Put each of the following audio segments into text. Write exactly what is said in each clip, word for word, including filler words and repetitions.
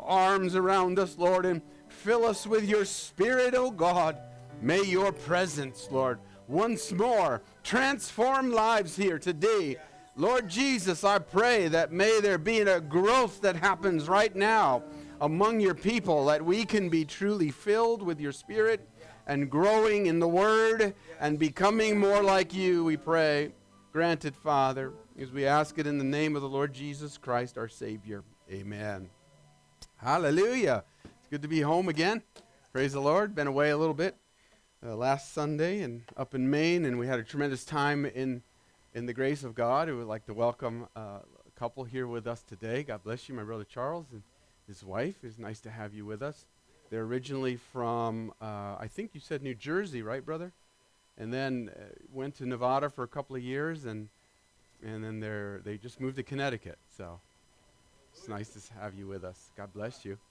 arms around us, Lord, and fill us with your Spirit, oh God. May your presence, Lord, once more transform lives here today. Lord Jesus, I pray that may there be a growth that happens right now among your people, that we can be truly filled with your Spirit and growing in the Word and becoming more like you, we pray. Grant it, Father, as we ask it in the name of the Lord Jesus Christ, our Savior. Amen. Hallelujah. It's good to be home again. Praise the Lord. Been away a little bit uh, last Sunday and up in Maine, and we had a tremendous time in in the grace of God. I would like to welcome uh, a couple here with us today. God bless you, my brother Charles and his wife. It's nice to have you with us. They're originally from, uh, I think you said New Jersey, right, brother? And then uh, went to Nevada for a couple of years, and and then they're they just moved to Connecticut. So it's nice to have you with us. God bless you.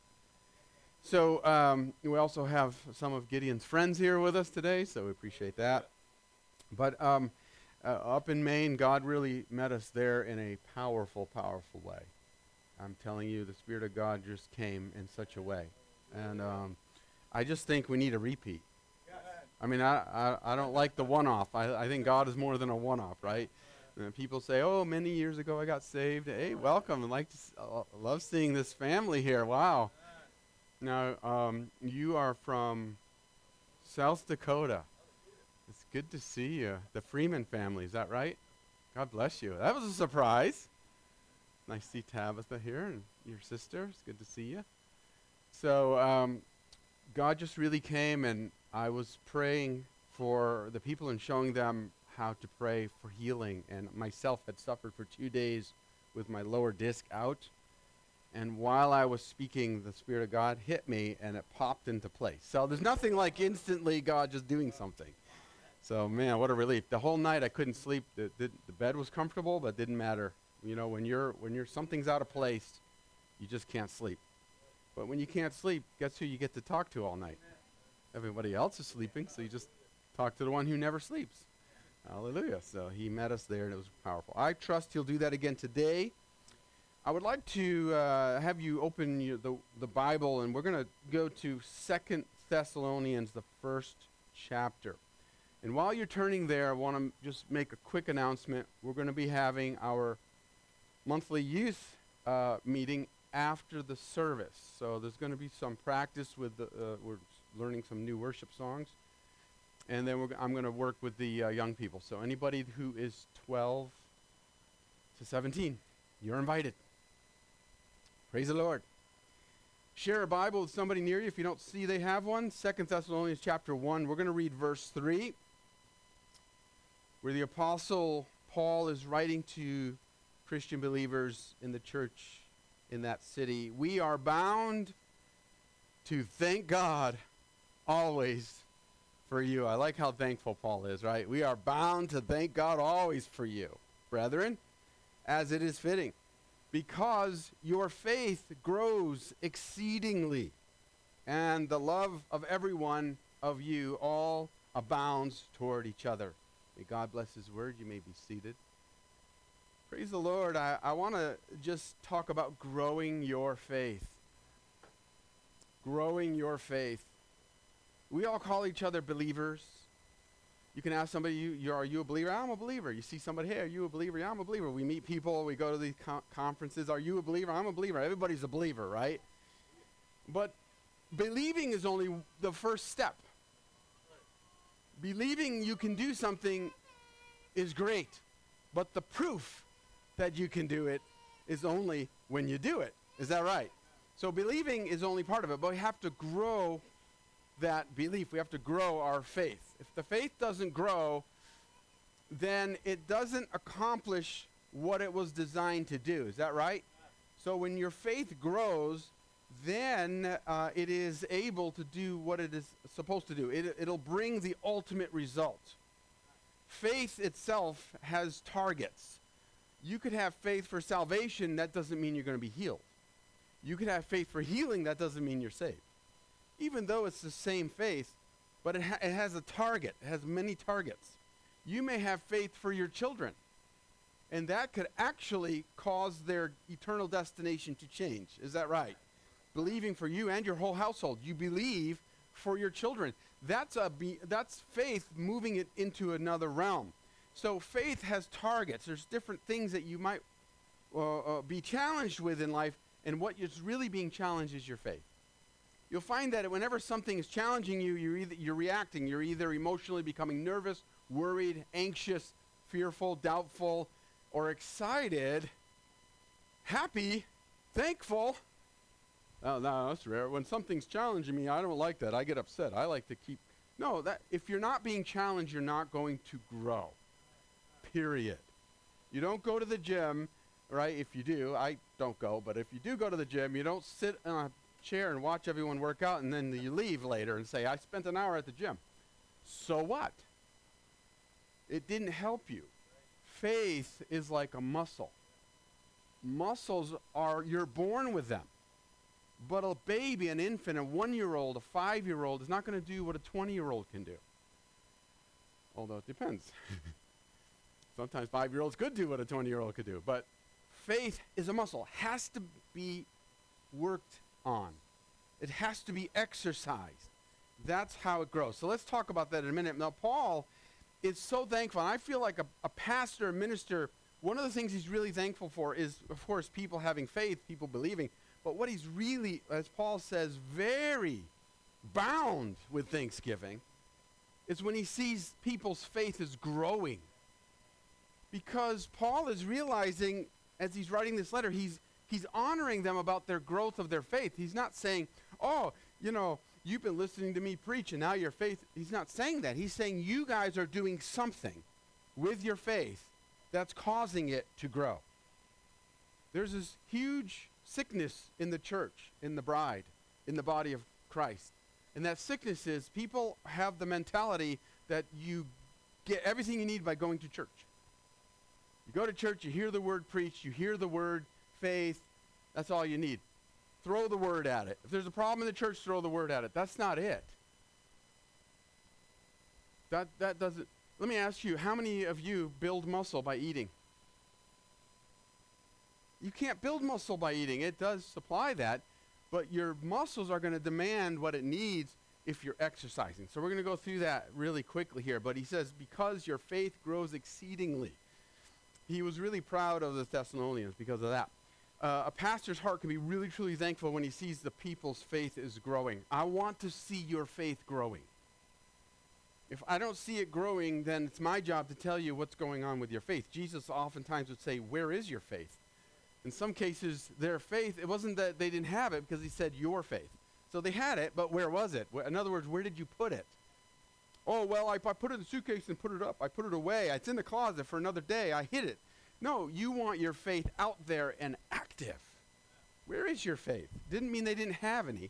So um, we also have some of Gideon's friends here with us today, so we appreciate that. But um, uh, up in Maine, God really met us there in a powerful, powerful way. I'm telling you, the Spirit of God just came in such a way. And um, I just think we need a repeat. I mean, I, I, I don't like the one-off. I, I think God is more than a one-off, right? And people say, oh, many years ago I got saved. Hey, welcome. I like to s- uh, love seeing this family here. Wow. Now, um, you are from South Dakota. It's good to see you. The Freeman family, is that right? God bless you. That was a surprise. Nice to see Tabitha here and your sister. It's good to see you. So um, God just really came, and I was praying for the people and showing them how to pray for healing. And myself had suffered for two days with my lower disc out. And while I was speaking, the Spirit of God hit me, and it popped into place. So there's nothing like instantly God just doing something. So, man, what a relief. The whole night I couldn't sleep. The, the, the bed was comfortable, but it didn't matter. You know, when you're when you're something's out of place, you just can't sleep. But when you can't sleep, guess who you get to talk to all night? Everybody else is sleeping, so you just talk to the one who never sleeps. Hallelujah. So he met us there, and it was powerful. I trust he'll do that again today. I would like to uh, have you open your, the, the Bible, and we're going to go to Second Thessalonians, the first chapter. And while you're turning there, I want to just make a quick announcement. We're going to be having our monthly youth uh, meeting after the service. So there's going to be some practice with the, uh, we're learning some new worship songs. And then we're g- I'm going to work with the uh, young people. So anybody who is twelve to seventeen, you're invited. Praise the Lord. Share a Bible with somebody near you if you don't see they have one. Second Thessalonians chapter one. We're going to read verse three, where the Apostle Paul is writing to Christian believers in the church in that city. We are bound to thank God always for you. I like how thankful Paul is, right? We are bound to thank God always for you, brethren, as it is fitting, because your faith grows exceedingly, and the love of everyone of you all abounds toward each other. May God bless his word. You may be seated. Praise the Lord. I, I want to just talk about growing your faith. Growing your faith. We all call each other believers. You can ask somebody, you, you, are you a believer? I'm a believer. You see somebody, hey, are you a believer? Yeah, I'm a believer. We meet people. We go to these con- conferences. Are you a believer? I'm a believer. Everybody's a believer, right? But believing is only the first step. Believing you can do something is great, but the proof that you can do it is only when you do it. Is that right? So believing is only part of it, but we have to grow that belief. We have to grow our faith. If the faith doesn't grow, then it doesn't accomplish what it was designed to do. Is that right? So when your faith grows, then uh, it is able to do what it is supposed to do. It, it'll bring the ultimate result. Faith itself has targets. You could have faith for salvation. That doesn't mean you're going to be healed. You could have faith for healing. That doesn't mean you're saved. Even though it's the same faith, but it, ha- it has a target. It has many targets. You may have faith for your children, and that could actually cause their eternal destination to change. Is that right? believing for you and your whole household. You believe for your children. That's a be, that's faith moving it into another realm. So faith has targets. There's different things that you might uh, uh, be challenged with in life, and what is really being challenged is your faith. You'll find that whenever something is challenging you, you're, either, you're reacting. You're either emotionally becoming nervous, worried, anxious, fearful, doubtful, or excited, happy, thankful. Oh, no, that's rare. When something's challenging me, I don't like that. I get upset. I like to keep... No, that if you're not being challenged, you're not going to grow. Period. You don't go to the gym, right? If you do, I don't go, but if you do go to the gym, you don't sit on a chair and watch everyone work out, and then you leave later and say, I spent an hour at the gym. So what? It didn't help you. Faith is like a muscle. Muscles are, you're born with them. But a baby, an infant, a one-year-old, a five-year-old is not going to do what a twenty-year-old can do. Although it depends. Sometimes five-year-olds could do what a twenty-year-old could do. But faith is a muscle. Has to be worked on. It has to be exercised. That's how it grows. So let's talk about that in a minute. Now, Paul is so thankful. And I feel like a, a pastor, a minister, one of the things he's really thankful for is, of course, people having faith, people believing. But what he's really, as Paul says, very bound with thanksgiving is when he sees people's faith is growing. Because Paul is realizing, as he's writing this letter, he's he's honoring them about their growth of their faith. He's not saying, oh, you know, you've been listening to me preach and now your faith. He's not saying that. He's saying you guys are doing something with your faith that's causing it to grow. There's this huge sickness in the church, in the bride, in the body of Christ. And that sickness is people have the mentality that you get everything you need by going to church. You go to church, you hear the word preached, you hear the word faith, that's all you need. Throw the word at it. If there's a problem in the church, throw the word at it. That's not it. That that doesn't, let me ask you, how many of you build muscle by eating? You can't build muscle by eating. It does supply that, but your muscles are going to demand what it needs if you're exercising. So we're going to go through that really quickly here. But he says, because your faith grows exceedingly. He was really proud of the Thessalonians because of that. Uh, a pastor's heart can be really, truly thankful when he sees the people's faith is growing. I want to see your faith growing. If I don't see it growing, then it's my job to tell you what's going on with your faith. Jesus oftentimes would say, where is your faith? In some cases, their faith, it wasn't that they didn't have it because he said your faith. So they had it, but where was it? In other words, where did you put it? Oh, well, I, I put it in the suitcase and put it up. I put it away. It's in the closet for another day. I hid it. No, you want your faith out there and active. Where is your faith? Didn't mean they didn't have any.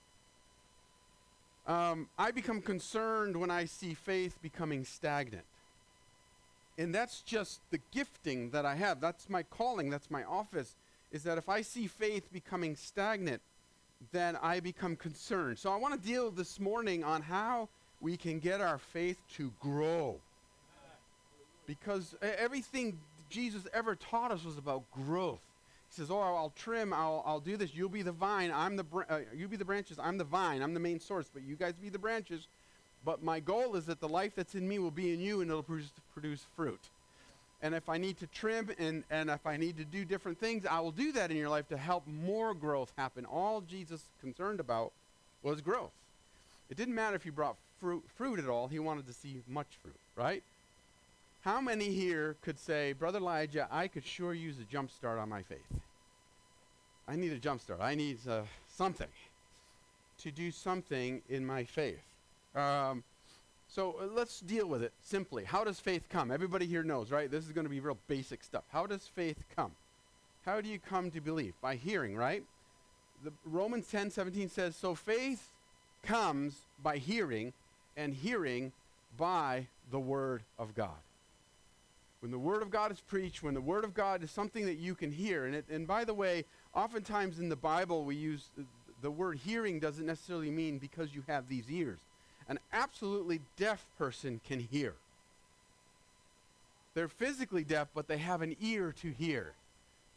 Um, I become concerned when I see faith becoming stagnant. And that's just the gifting that I have. That's my calling. That's my office, is that if I see faith becoming stagnant, then I become concerned. So I want to deal this morning on how we can get our faith to grow. Because everything Jesus ever taught us was about growth. He says, oh, I'll trim, I'll, I'll do this. You'll be the vine. I'm the br- uh, you be the branches. I'm the vine. I'm the main source. But you guys be the branches. But my goal is that the life that's in me will be in you and it'll produce, produce fruit. And if I need to trim and, and if I need to do different things, I will do that in your life to help more growth happen. All Jesus concerned about was growth. It didn't matter if you brought fruit, fruit at all. He wanted to see much fruit, right? How many here could say, Brother Elijah, I could sure use a jump start on my faith. I need a jump start. I need uh, something to do something in my faith. Um, so uh, let's deal with it simply. How does faith come? Everybody here knows, right? This is going to be real basic stuff. How does faith come? How do you come to believe? By hearing, right? The Romans ten seventeen says, so faith comes by hearing, and hearing by the word of God. When the word of God is preached, when the word of God is something that you can hear, and it, and by the way, oftentimes in the Bible we use the, the word hearing doesn't necessarily mean because you have these ears. An absolutely deaf person can hear. They're physically deaf, but they have an ear to hear.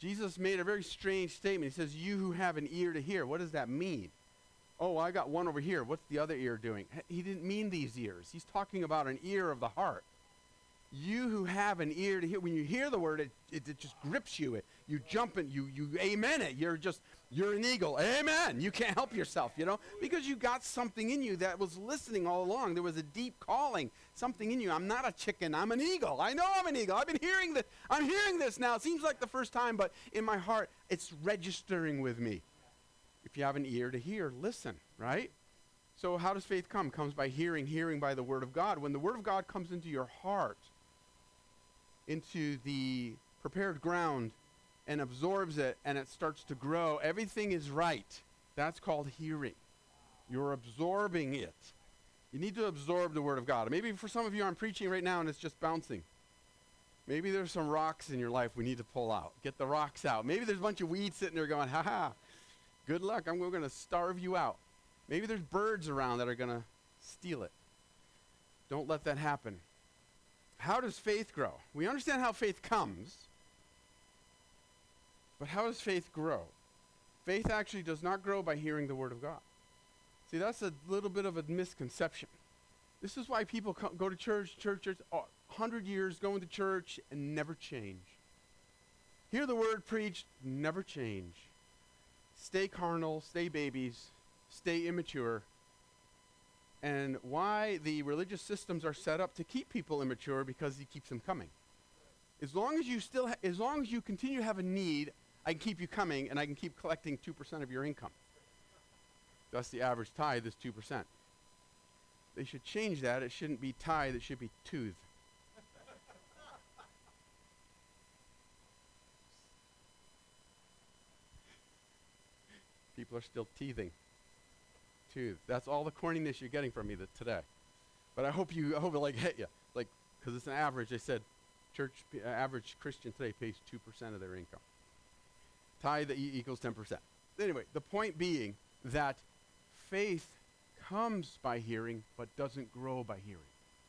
Jesus made a very strange statement. He says, you who have an ear to hear. What does that mean? Oh, I got one over here. What's the other ear doing? He didn't mean these ears. He's talking about an ear of the heart. You who have an ear to hear, when you hear the word, it, it, it just grips you. It, you jump and you, you amen it. You're just, you're an eagle. Amen. You can't help yourself, you know, because you got something in you that was listening all along. There was a deep calling, something in you. I'm not a chicken. I'm an eagle. I know I'm an eagle. I've been hearing this. I'm hearing this now. It seems like the first time, but in my heart, it's registering with me. If you have an ear to hear, listen, right? So how does faith come? It comes by hearing, hearing by the word of God. When the word of God comes into your heart, into the prepared ground, and absorbs it, and it starts to grow, everything is right. That's called hearing. You're absorbing it. You need to absorb the word of God. Maybe for some of you, I'm preaching right now, and it's just bouncing. Maybe there's some rocks in your life we need to pull out. Get the rocks out. Maybe there's a bunch of weeds sitting there going, ha ha, good luck. I'm going to starve you out. Maybe there's birds around that are going to steal it. Don't let that happen. How does faith grow? We understand how faith comes, but how does faith grow? Faith actually does not grow by hearing the word of God. See, that's a little bit of a misconception. This is why people co- go to church, church, church, one hundred years going to church and never change. Hear the word preached, never change. Stay carnal, stay babies, stay immature. And why the religious systems are set up to keep people immature, because he keeps them coming. As long as you still, ha- as long as you continue to have a need, I can keep you coming, and I can keep collecting two percent of your income. Thus, the average tithe is two percent. They should change that. It shouldn't be tithe. It should be tooth. People are still teething. Tooth. That's all the corniness you're getting from me th- today. But I hope you, I hope it like hit you. Like, because it's an average. They said church, uh, average Christian today pays two percent of their income. Tithe e- equals ten percent. Anyway, the point being that faith comes by hearing, but doesn't grow by hearing.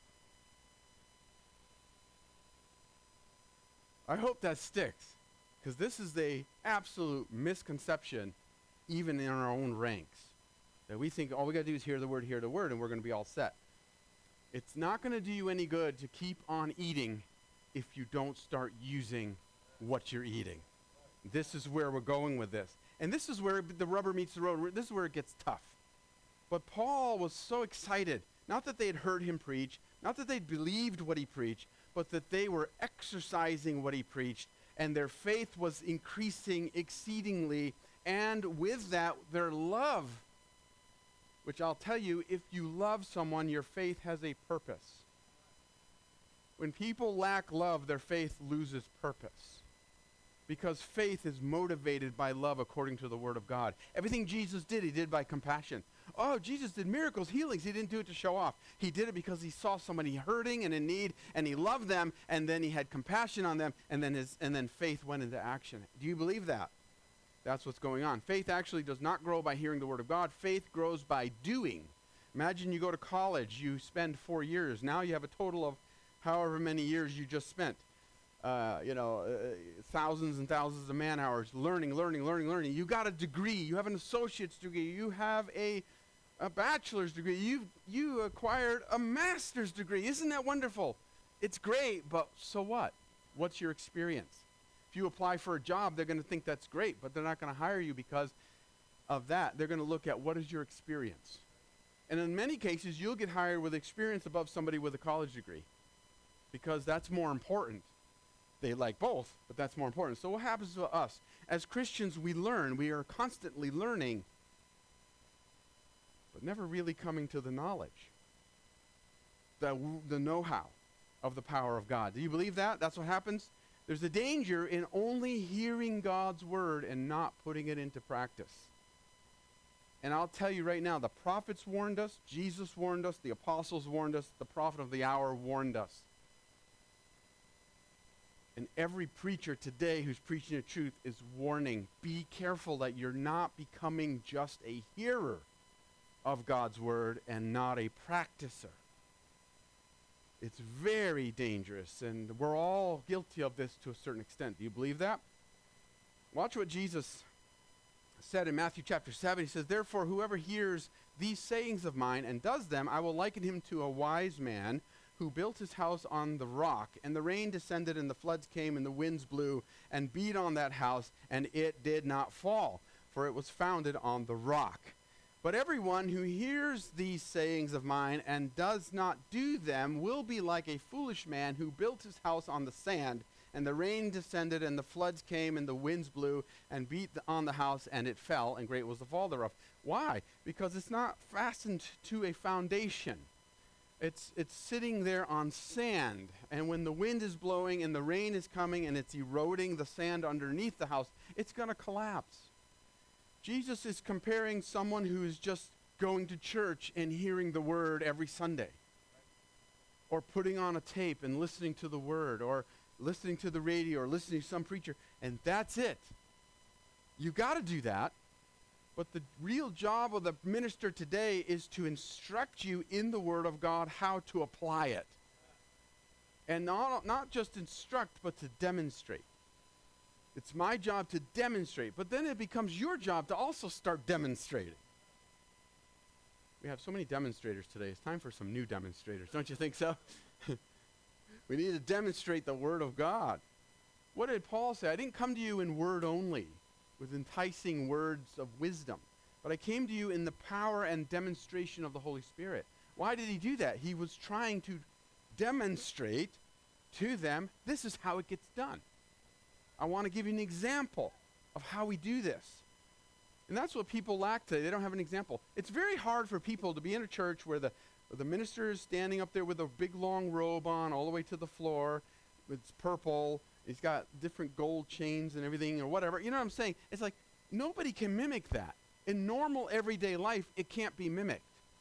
I hope that sticks, because this is the absolute misconception, even in our own ranks. That we think all we got to do is hear the word, hear the word, and we're going to be all set. It's not going to do you any good to keep on eating if you don't start using what you're eating. This is where we're going with this. And this is where the rubber meets the road. This is where it gets tough. But Paul was so excited, not that they had heard him preach, not that they'd believed what he preached, but that they were exercising what he preached, and their faith was increasing exceedingly, and with that, their love. Which I'll tell you, if you love someone, your faith has a purpose. When people lack love, their faith loses purpose. Because faith is motivated by love according to the word of God. Everything Jesus did, he did by compassion. Oh, Jesus did miracles, healings. He didn't do it to show off. He did it because he saw somebody hurting and in need, and he loved them, and then he had compassion on them, and then his and then faith went into action. Do you believe that? That's what's going on. Faith actually does not grow by hearing the word of God. Faith grows by doing. Imagine you go to college, you spend four years. Now you have a total of however many years you just spent. Uh, you know, uh, thousands and thousands of man hours learning, learning, learning, learning. You got a degree. You have an associate's degree. You have a, a bachelor's degree. You you acquired a master's degree. Isn't that wonderful? It's great, but so what? What's your experience? If you apply for a job, they're going to think that's great, but they're not going to hire you because of that. They're going to look at what is your experience. And in many cases, you'll get hired with experience above somebody with a college degree because that's more important. They like both, but that's more important. So what happens to us? As Christians, we learn. We are constantly learning, but never really coming to the knowledge, the, w- the know-how of the power of God. Do you believe that? That's what happens? There's a danger in only hearing God's word and not putting it into practice. And I'll tell you right now, the prophets warned us, Jesus warned us, the apostles warned us, the prophet of the hour warned us. And every preacher today who's preaching the truth is warning, be careful that you're not becoming just a hearer of God's word and not a practicer. It's very dangerous, and we're all guilty of this to a certain extent. Do you believe that? Watch what Jesus said in Matthew chapter seven. He says, therefore, whoever hears these sayings of mine and does them, I will liken him to a wise man who built his house on the rock. And the rain descended, and the floods came, and the winds blew and beat on that house, and it did not fall, for it was founded on the rock. But everyone who hears these sayings of mine and does not do them will be like a foolish man who built his house on the sand. And the rain descended, and the floods came, and the winds blew and beat the, on the house, and it fell, and great was the fall thereof. Why? Because it's not fastened to a foundation. It's, it's sitting there on sand. And when the wind is blowing and the rain is coming and it's eroding the sand underneath the house, it's going to collapse. Jesus is comparing someone who is just going to church and hearing the word every Sunday, or putting on a tape and listening to the word, or listening to the radio, or listening to some preacher, and that's it. You got to do that, but the real job of the minister today is to instruct you in the word of God how to apply it. And not, not just instruct, but to demonstrate. It's my job to demonstrate, but then it becomes your job to also start demonstrating. We have so many demonstrators today. It's time for some new demonstrators, don't you think so? We need to demonstrate the word of God. What did Paul say? I didn't come to you in word only, with enticing words of wisdom, but I came to you in the power and demonstration of the Holy Spirit. Why did he do that? He was trying to demonstrate to them, this is how it gets done. I want to give you an example of how we do this. And that's what people lack today. They don't have an example. It's very hard for people to be in a church where the, where the minister is standing up there with a big long robe on all the way to the floor. It's purple. He's got different gold chains and everything or whatever. You know what I'm saying? It's like nobody can mimic that. In normal everyday life, it can't be mimicked.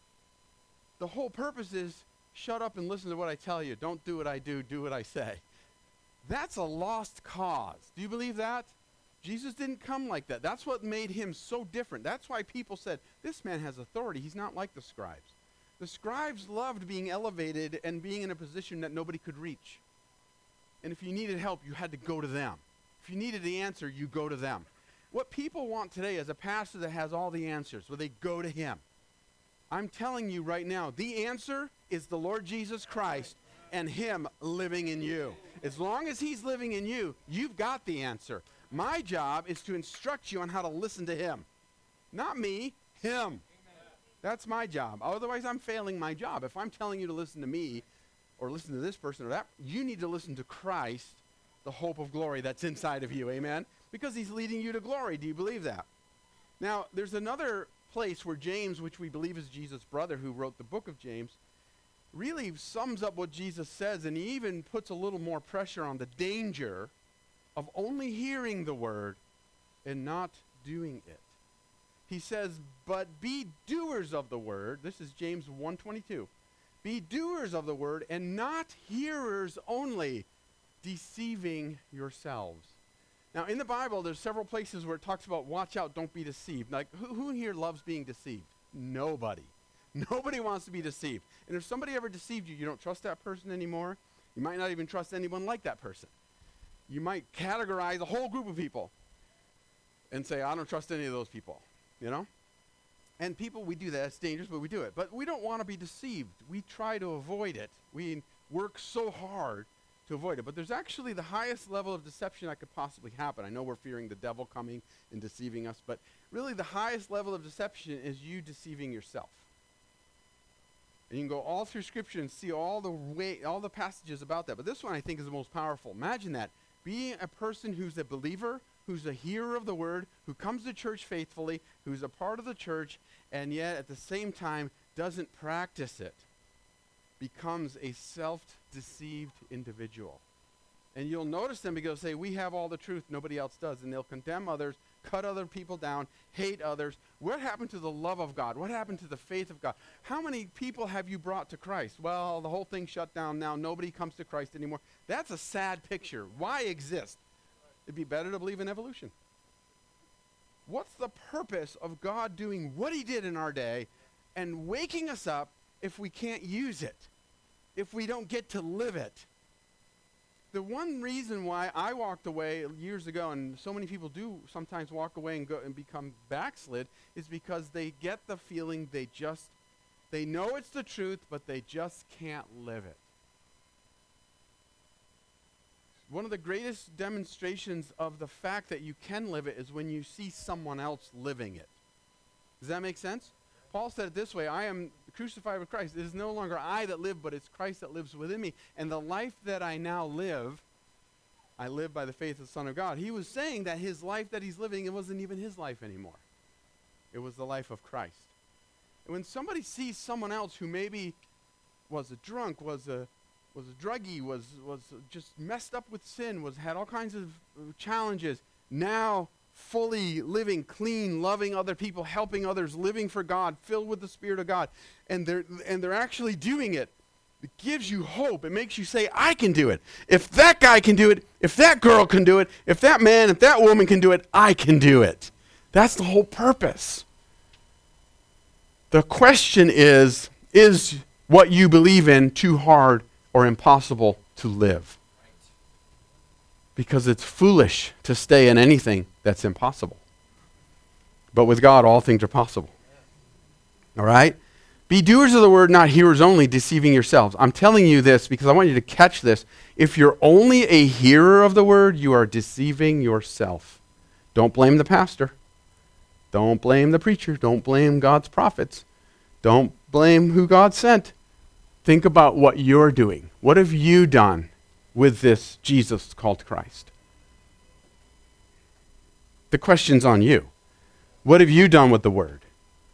The whole purpose is shut up and listen to what I tell you. Don't do what I do. Do what I say. That's a lost cause. Do you believe that? Jesus didn't come like that. That's what made him so different. That's why people said, this man has authority. He's not like the scribes. The scribes loved being elevated and being in a position that nobody could reach. And if you needed help, you had to go to them. If you needed the answer, you go to them. What people want today is a pastor that has all the answers, where they go to him. I'm telling you right now, the answer is the Lord Jesus Christ and him living in you. As long as he's living in you, you've got the answer. My job is to instruct you on how to listen to him. Not me, him. Amen. That's my job. Otherwise, I'm failing my job. If I'm telling you to listen to me or listen to this person or that, you need to listen to Christ, the hope of glory that's inside of you. Amen? Because he's leading you to glory. Do you believe that? Now, there's another place where James, which we believe is Jesus' brother who wrote the book of James, really sums up what Jesus says, and he even puts a little more pressure on the danger of only hearing the word and not doing it. He says, but be doers of the word. This is James one twenty-two. Be doers of the word and not hearers only, deceiving yourselves. Now, in the Bible, there's several places where it talks about watch out, don't be deceived. Like, who, who here loves being deceived? Nobody. Nobody wants to be deceived. And if somebody ever deceived you, you don't trust that person anymore. You might not even trust anyone like that person. You might categorize a whole group of people and say, I don't trust any of those people, you know? And people, we do that. It's dangerous, but we do it. But we don't want to be deceived. We try to avoid it. We work so hard to avoid it. But there's actually the highest level of deception that could possibly happen. I know we're fearing the devil coming and deceiving us, but really the highest level of deception is you deceiving yourself. And you can go all through Scripture and see all the way, all the passages about that. But this one I think is the most powerful. Imagine that. Being a person who's a believer, who's a hearer of the word, who comes to church faithfully, who's a part of the church, and yet at the same time doesn't practice it, becomes a self-deceived individual. And you'll notice them because they say, we have all the truth, nobody else does. And they'll condemn others, cut other people down, hate others. What happened to the love of God? What happened to the faith of God? How many people have you brought to Christ? Well, the whole thing shut down now. Nobody comes to Christ anymore. That's a sad picture. Why exist? It'd be better to believe in evolution. What's the purpose of God doing what he did in our day and waking us up if we can't use it, if we don't get to live it? the one reason why I walked away years ago, and so many people do sometimes walk away and go and become backslid, is because they get the feeling they just, they know it's the truth, but they just can't live it. One of the greatest demonstrations of the fact that you can live it is when you see someone else living it. Does that make sense? Paul said it this way, I am crucified with Christ. It is no longer I that live, but it's Christ that lives within me. And the life that I now live, I live by the faith of the Son of God. He was saying that his life that he's living, it wasn't even his life anymore. It was the life of Christ. And when somebody sees someone else who maybe was a drunk, was a was a druggie, was was just messed up with sin, was had all kinds of challenges, now fully living clean, loving other people, helping others, living for God, filled with the Spirit of God, and they're and they're actually doing it, it gives you hope. It makes you say, I can do it. If that guy can do it, if that girl can do it, if that man, if that woman can do it, I can do it. That's the whole purpose. The question is, is what you believe in too hard or impossible to live? Because it's foolish to stay in anything that's impossible. But with God, all things are possible. All right? Be doers of the word, not hearers only, deceiving yourselves. I'm telling you this because I want you to catch this. If you're only a hearer of the word, you are deceiving yourself. Don't blame the pastor. Don't blame the preacher. Don't blame God's prophets. Don't blame who God sent. Think about what you're doing. What have you done with this Jesus called Christ? The question's on you. What have you done with the word?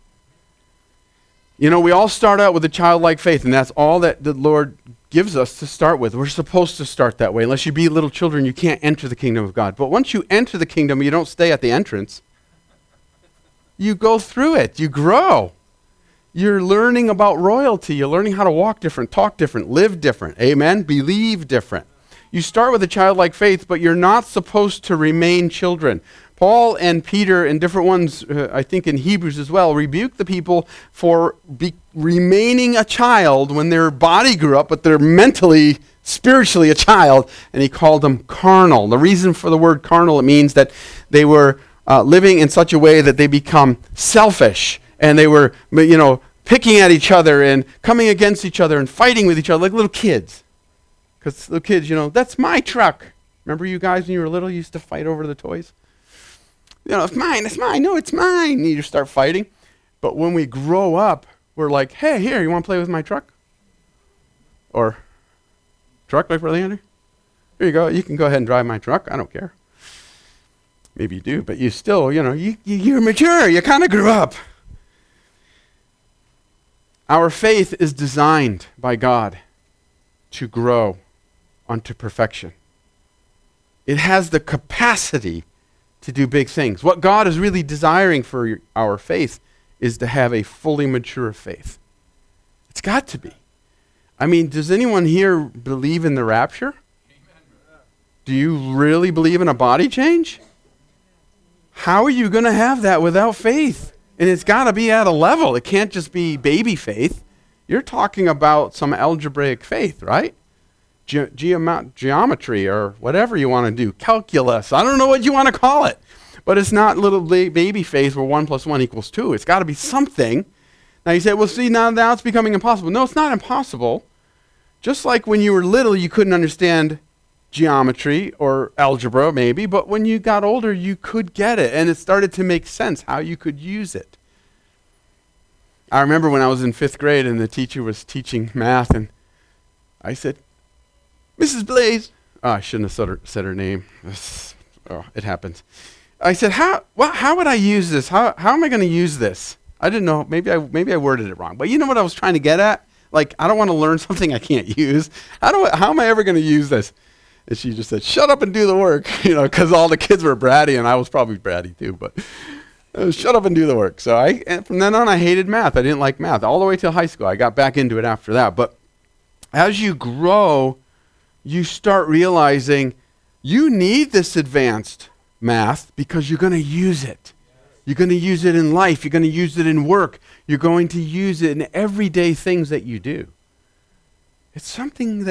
You know, we all start out with a childlike faith, and that's all that the Lord gives us to start with. We're supposed to start that way. Unless you be little children, you can't enter the kingdom of God. But once you enter the kingdom, you don't stay at the entrance. You go through it. You grow. You're learning about royalty. You're learning how to walk different, talk different, live different. Amen? Believe different. You start with a childlike faith, but you're not supposed to remain children. Paul and Peter and different ones, uh, I think in Hebrews as well, rebuke the people for be- remaining a child when their body grew up, but they're mentally, spiritually a child, and he called them carnal. The reason for the word carnal, it means that they were uh, living in such a way that they become selfish, and they were, you know, picking at each other and coming against each other and fighting with each other like little kids. Because little kids, you know, that's my truck. Remember you guys when you were little, you used to fight over the toys? You know, it's mine, it's mine, no, it's mine. And you just start fighting. But when we grow up, we're like, hey, here, you want to play with my truck? Or, truck like Brother Andrew? Here you go, you can go ahead and drive my truck, I don't care. Maybe you do, but you still, you know, you, you, you're mature, you kind of grew up. Our faith is designed by God to grow unto perfection. It has the capacity to do big things. What God is really desiring for our faith is to have a fully mature faith. It's got to be. I mean, does anyone here believe in the rapture? Do you really believe in a body change? How are you going to have that without faith? And it's got to be at a level. It can't just be baby faith. You're talking about some algebraic faith, right? Ge- geom- geometry or whatever you want to do. Calculus. I don't know what you want to call it. But it's not little ba- baby faith where one plus one equals two. It's got to be something. Now you say, well, see, now, now it's becoming impossible. No, it's not impossible. Just like when you were little, you couldn't understand geometry or algebra maybe, but when you got older, you could get it, and it started to make sense how you could use it. I remember when I was in fifth grade and the teacher was teaching math, and I said, Missus Blaze, oh, I shouldn't have said her, said her name. Oh, it happens. I said, how well, how would I use this? How how am I going to use this? I didn't know. Maybe I maybe I worded it wrong. But you know what I was trying to get at? Like, I don't want to learn something I can't use. How do I, how am I ever going to use this? And she just said, shut up and do the work, you know, because all the kids were bratty, and I was probably bratty too, but uh, shut up and do the work. So I, and from then on, I hated math. I didn't like math all the way till high school. I got back into it after that. But as you grow, you start realizing you need this advanced math because you're going to use it. You're going to use it in life. You're going to use it in work. You're going to use it in everyday things that you do. It's something that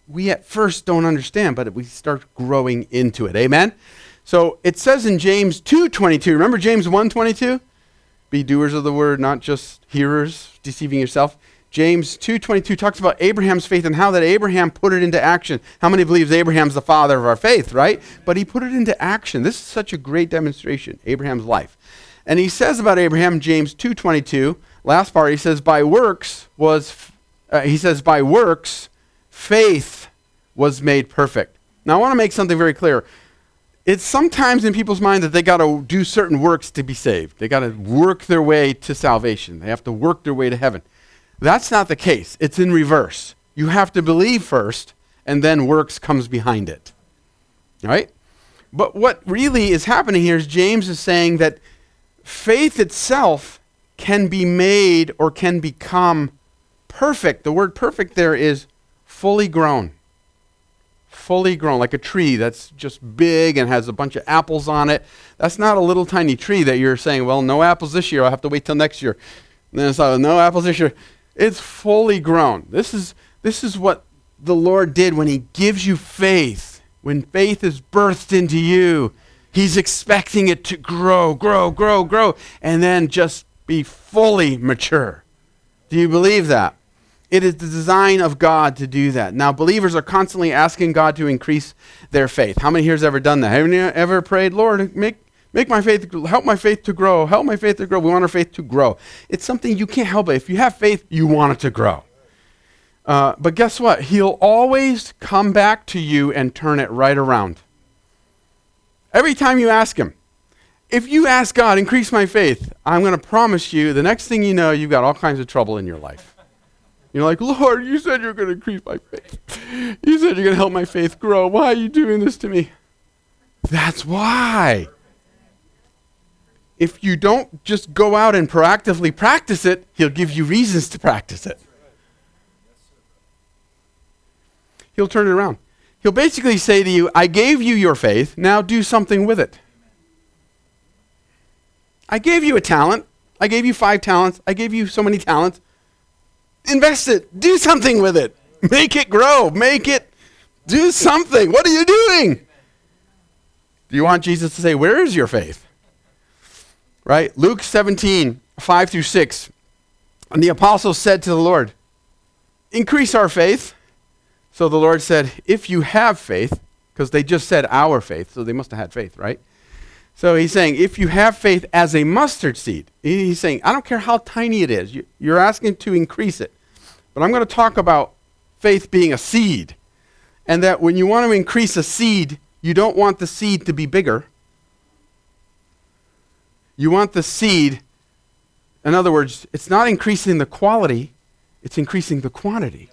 we at first don't understand, but we start growing into it. Amen? So it says in James two twenty-two, remember James one twenty-two? Be doers of the word, not just hearers, deceiving yourself. James two twenty-two talks about Abraham's faith and how that Abraham put it into action. How many believes Abraham's the father of our faith, right? But he put it into action. This is such a great demonstration, Abraham's life. And he says about Abraham, James two twenty-two, last part, he says, by works was, uh, he says, by works, faith was made perfect. Now, I want to make something very clear. It's sometimes in people's mind that they got to do certain works to be saved. They got to work their way to salvation. They have to work their way to heaven. That's not the case. It's in reverse. You have to believe first, and then works comes behind it. All right? But what really is happening here is James is saying that faith itself can be made or can become perfect. The word perfect there is fully grown. Fully grown, like a tree that's just big and has a bunch of apples on it. That's not a little tiny tree that you're saying, well, no apples this year, I'll have to wait till next year. And then it's like, no apples this year. It's fully grown. This is, this is what the Lord did when he gives you faith. When faith is birthed into you, he's expecting it to grow, grow, grow, grow, and then just be fully mature. Do you believe that? It is the design of God to do that. Now, believers are constantly asking God to increase their faith. How many here has ever done that? Have you ever prayed, Lord, make, make my faith, help my faith to grow, help my faith to grow. We want our faith to grow. It's something you can't help it. If you have faith, you want it to grow. Uh, but guess what? He'll always come back to you and turn it right around. Every time you ask him. If you ask God, increase my faith, I'm going to promise you, the next thing you know, you've got all kinds of trouble in your life. You're like, Lord, you said you're going to increase my faith. You said you're going to help my faith grow. Why are you doing this to me? That's why. If you don't just go out and proactively practice it, he'll give you reasons to practice it. He'll turn it around. He'll basically say to you, I gave you your faith, now do something with it. I gave you a talent. I gave you five talents. I gave you so many talents. Invest it. Do something with it. Make it grow. Make it do something. What are you doing? Do you want Jesus to say, where is your faith? Right? Luke seventeen, five through six. And the apostles said to the Lord, increase our faith. So the Lord said, if you have faith, because they just said our faith, so they must have had faith, right? So he's saying, if you have faith as a mustard seed, he's saying, I don't care how tiny it is. You're asking to increase it. But I'm going to talk about faith being a seed. And that when you want to increase a seed, you don't want the seed to be bigger. You want the seed, in other words, it's not increasing the quality, it's increasing the quantity.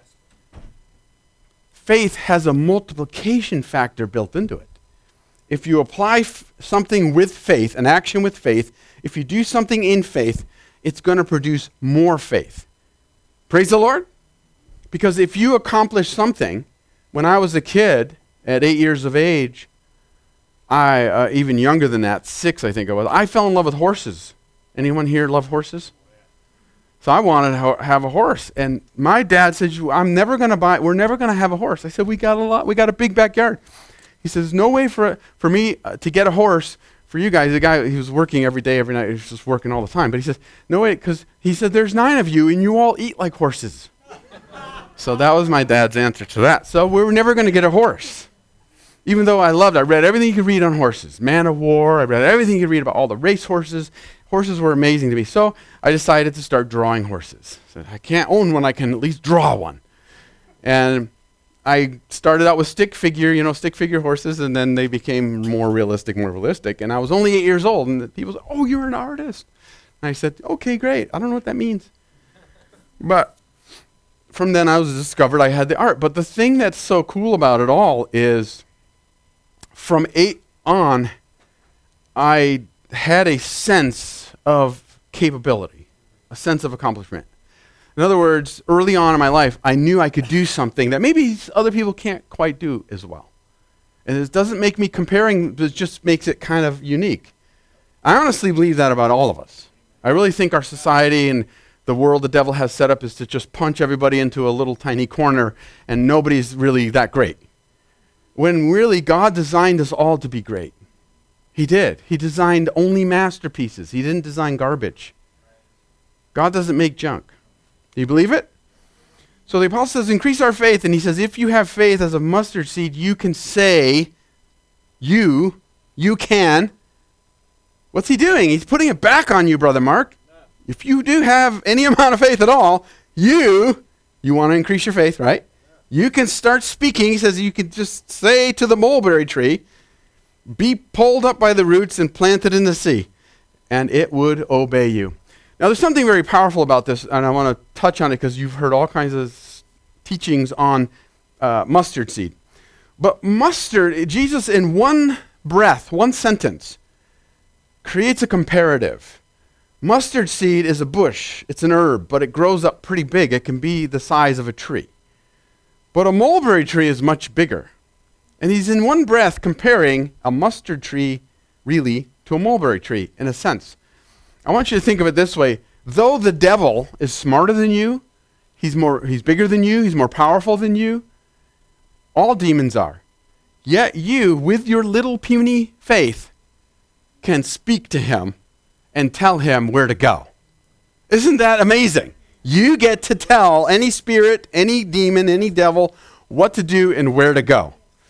Faith has a multiplication factor built into it. If you apply f- something with faith, an action with faith, if you do something in faith, it's going to produce more faith. Praise the Lord. Because if you accomplish something, when I was a kid at eight years of age, I, uh, even younger than that, six I think I was, I fell in love with horses. Anyone here love horses? So I wanted to ho- have a horse. And my dad said, I'm never going to buy, we're never going to have a horse. I said, we got a lot, we got a big backyard. He says, no way for for me uh, to get a horse for you guys. The guy, he was working every day, every night. He was just working all the time. But he says, no way, because he said, there's nine of you, and you all eat like horses. So that was my dad's answer to that. So we were never going to get a horse. Even though I loved it. I read everything you could read on horses. Man of War. I read everything you could read about all the race horses. Horses were amazing to me. So I decided to start drawing horses. I said, I can't own one. I can at least draw one. And I started out with stick figure, you know, stick figure horses, and then they became more realistic, more realistic. And I was only eight years old, and the people said, oh, you're an artist. And I said, okay, great. I don't know what that means. But from then I was discovered I had the art. But the thing that's so cool about it all is from eight on, I had a sense of capability, a sense of accomplishment. In other words, early on in my life, I knew I could do something that maybe other people can't quite do as well. And it doesn't make me comparing, it just makes it kind of unique. I honestly believe that about all of us. I really think our society and the world the devil has set up is to just punch everybody into a little tiny corner and nobody's really that great. When really God designed us all to be great. He did. He designed only masterpieces. He didn't design garbage. God doesn't make junk. Do you believe it? So the apostle says, increase our faith. And he says, if you have faith as a mustard seed, you can say, you, you can. What's he doing? He's putting it back on you, Brother Mark. If you do have any amount of faith at all, you, you want to increase your faith, right? You can start speaking. He says you can just say to the mulberry tree, be pulled up by the roots and planted in the sea, and it would obey you. Now, there's something very powerful about this, and I want to touch on it because you've heard all kinds of s- teachings on uh, mustard seed. But mustard, Jesus in one breath, one sentence, creates a comparative. Mustard seed is a bush. It's an herb, but it grows up pretty big. It can be the size of a tree. But a mulberry tree is much bigger. And he's in one breath comparing a mustard tree really to a mulberry tree in a sense. I want you to think of it this way. Though the devil is smarter than you, he's more he's bigger than you, he's more powerful than you, all demons are. Yet you, with your little puny faith, can speak to him and tell him where to go. Isn't that amazing? You get to tell any spirit, any demon, any devil what to do and where to go.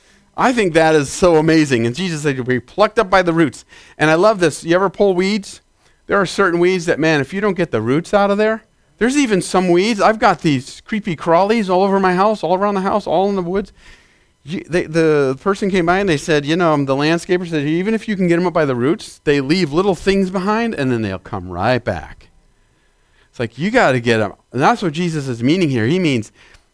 I think that is so amazing. And Jesus said you'll be plucked up by the roots. And I love this. You ever pull weeds? There are certain weeds that, man, if you don't get the roots out of there, there's even some weeds. I've got these creepy crawlies all over my house, all around the house, all in the woods. You, they, the person came by and they said, you know, the landscaper said, even if you can get them up by the roots, they leave little things behind and then they'll come right back. It's like, you got to get them. And that's what Jesus is meaning here. He means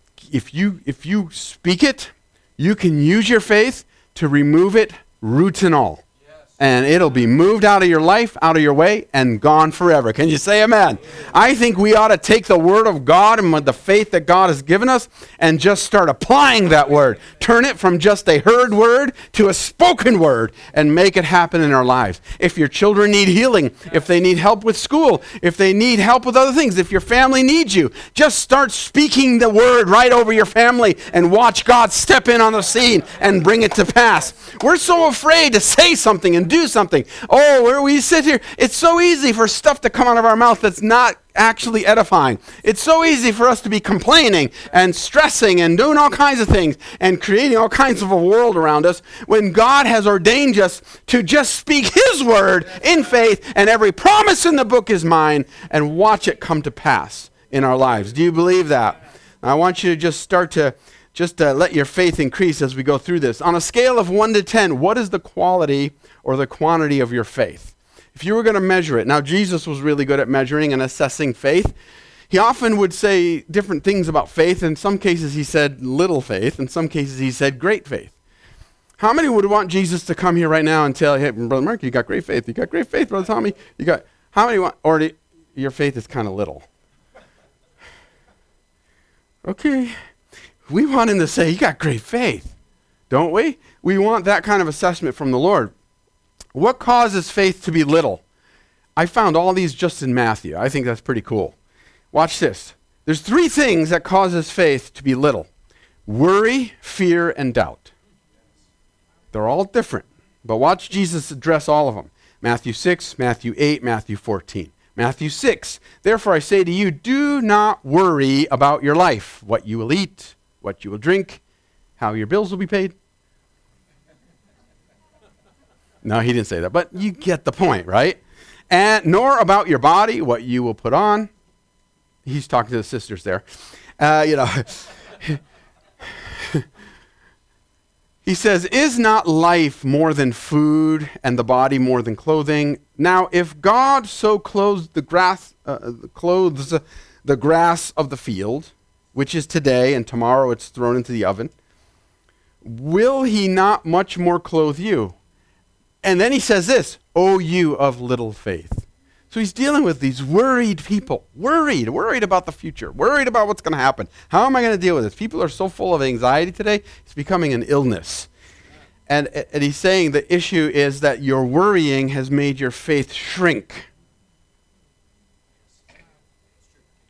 if you if you speak it, you can use your faith to remove it, roots and all. And it'll be moved out of your life, out of your way, and gone forever. Can you say amen? Amen? I think we ought to take the word of God and with the faith that God has given us and just start applying that word. Turn it from just a heard word to a spoken word and make it happen in our lives. If your children need healing, if they need help with school, if they need help with other things, if your family needs you, just start speaking the word right over your family and watch God step in on the scene and bring it to pass. We're so afraid to say something and do something. Oh, where we sit here, it's so easy for stuff to come out of our mouth that's not actually edifying. It's so easy for us to be complaining and stressing and doing all kinds of things and creating all kinds of a world around us when God has ordained us to just speak his word in faith, and every promise in the book is mine, and watch it come to pass in our lives. Do you believe that? I want you to just start to just uh, let your faith increase as we go through this. On a scale of one to ten, what is the quality or the quantity of your faith? If you were going to measure it. Now, Jesus was really good at measuring and assessing faith. He often would say different things about faith. In some cases, he said little faith. In some cases, he said great faith. How many would want Jesus to come here right now and tell, hey, Brother Mark, you got great faith. You got great faith, Brother Tommy. You got, how many want, or do, your faith is kind of little? Okay. We want him to say, you got great faith, don't we? We want that kind of assessment from the Lord. What causes faith to be little? I found all these just in Matthew. I think that's pretty cool. Watch this. There's three things that causes faith to be little: worry, fear, and doubt. They're all different, but watch Jesus address all of them. Matthew six, Matthew eight, Matthew fourteen. Matthew six, therefore I say to you, do not worry about your life, what you will eat, what you will drink, how your bills will be paid. No, he didn't say that, but you get the point, right? And nor about your body, what you will put on. He's talking to the sisters there. Uh, you know, he says, is not life more than food and the body more than clothing? Now, if God so clothes the grass, uh, clothes the grass of the field, which is today and tomorrow it's thrown into the oven, will he not much more clothe you? And then he says this, O you of little faith. So he's dealing with these worried people, worried, worried about the future, worried about what's going to happen. How am I going to deal with this? People are so full of anxiety today, it's becoming an illness. And, and he's saying the issue is that your worrying has made your faith shrink.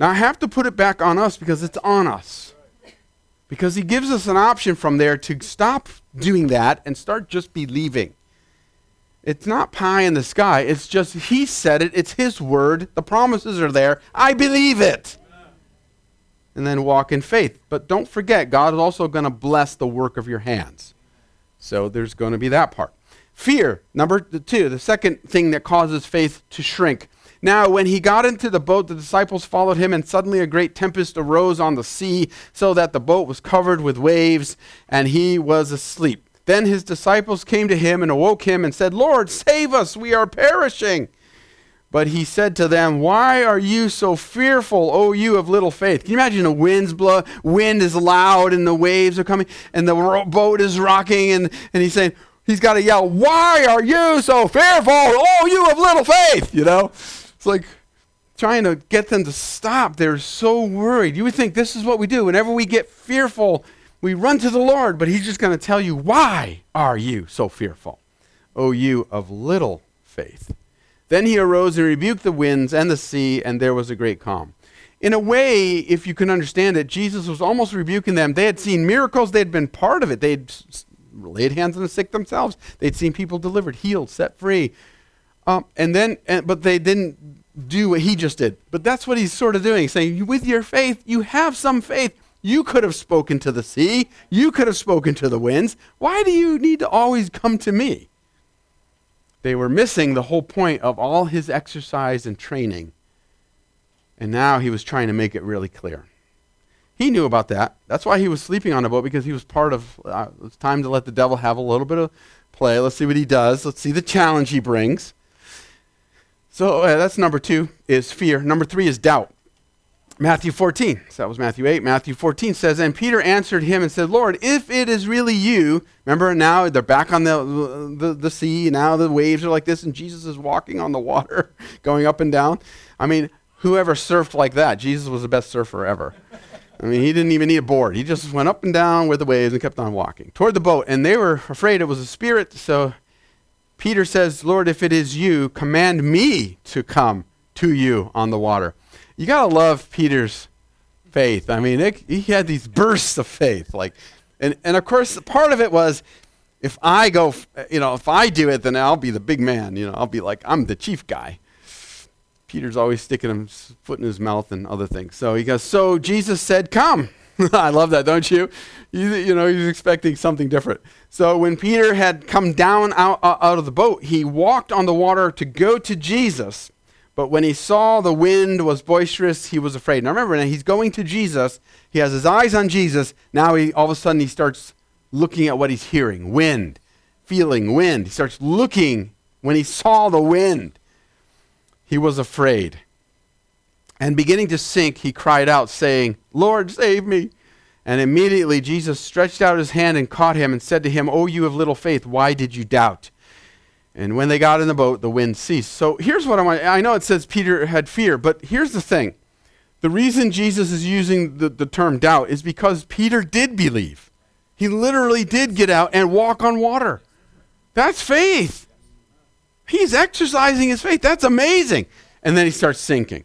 Now, I have to put it back on us because it's on us. Because he gives us an option from there to stop doing that and start just believing. It's not pie in the sky. It's just he said it. It's his word. The promises are there. I believe it. And then walk in faith. But don't forget, God is also going to bless the work of your hands. So there's going to be that part. Fear, number two, the second thing that causes faith to shrink. Now, when he got into the boat, the disciples followed him, and suddenly a great tempest arose on the sea, so that the boat was covered with waves, and he was asleep. Then his disciples came to him and awoke him and said, Lord, save us, we are perishing. But he said to them, why are you so fearful, O you of little faith? Can you imagine the winds blow, wind is loud and the waves are coming and the ro- boat is rocking and, and he's saying, he's got to yell, why are you so fearful, O you of little faith? You know, it's like trying to get them to stop. They're so worried. You would think this is what we do. Whenever we get fearful, we run to the Lord, but he's just going to tell you, why are you so fearful, O you of little faith? Then he arose and rebuked the winds and the sea, and there was a great calm. In a way, if you can understand it, Jesus was almost rebuking them. They had seen miracles. They had been part of it. They had s- laid hands on the sick themselves. They'd seen people delivered, healed, set free. Um, and then, and, but they didn't do what he just did. But that's what he's sort of doing, saying, with your faith, you have some faith. You could have spoken to the sea. You could have spoken to the winds. Why do you need to always come to me? They were missing the whole point of all his exercise and training. And now he was trying to make it really clear. He knew about that. That's why he was sleeping on the boat, because he was part of, uh, it's time to let the devil have a little bit of play. Let's see what he does. Let's see the challenge he brings. So uh, that's number two, is fear. Number three is doubt. Matthew fourteen, so that was Matthew eight. Matthew fourteen says, and Peter answered him and said, Lord, if it is really you, remember now they're back on the, the, the sea, now the waves are like this, and Jesus is walking on the water, going up and down. I mean, whoever surfed like that, Jesus was the best surfer ever. I mean, he didn't even need a board. He just went up and down with the waves and kept on walking toward the boat, and they were afraid it was a spirit, so Peter says, Lord, if it is you, command me to come to you on the water. You got to love Peter's faith. I mean, it, he had these bursts of faith. like, and, and of course, part of it was, if I go, you know, if I do it, then I'll be the big man. You know, I'll be like, I'm the chief guy. Peter's always sticking his foot in his mouth and other things. So he goes, so Jesus said, come. I love that, don't you? you? You know, he's expecting something different. So when Peter had come down out, uh, out of the boat, he walked on the water to go to Jesus. But when he saw the wind was boisterous, he was afraid. Now remember, now he's going to Jesus. He has his eyes on Jesus. Now he all of a sudden he starts looking at what he's hearing. Wind, feeling wind. He starts looking. When he saw the wind, he was afraid. And beginning to sink, he cried out, saying, Lord, save me. And immediately Jesus stretched out his hand and caught him and said to him, O you of little faith, why did you doubt? And when they got in the boat, the wind ceased. So here's what I want. I know it says Peter had fear, but here's the thing. The reason Jesus is using the, the term doubt is because Peter did believe. He literally did get out and walk on water. That's faith. He's exercising his faith. That's amazing. And then he starts sinking.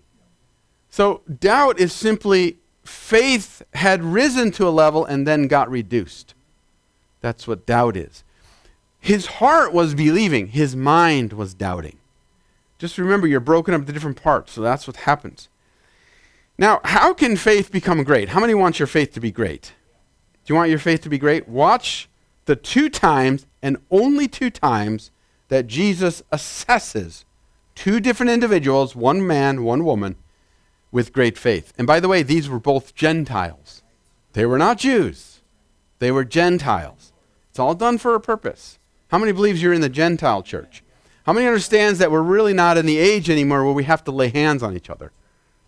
So doubt is simply faith had risen to a level and then got reduced. That's what doubt is. His heart was believing. His mind was doubting. Just remember, you're broken up into different parts, so that's what happens. Now, how can faith become great? How many want your faith to be great? Do you want your faith to be great? Watch the two times, and only two times, that Jesus assesses two different individuals, one man, one woman, with great faith. And by the way, these were both Gentiles. They were not Jews. They were Gentiles. It's all done for a purpose. How many believes you're in the Gentile church? How many understands that we're really not in the age anymore where we have to lay hands on each other?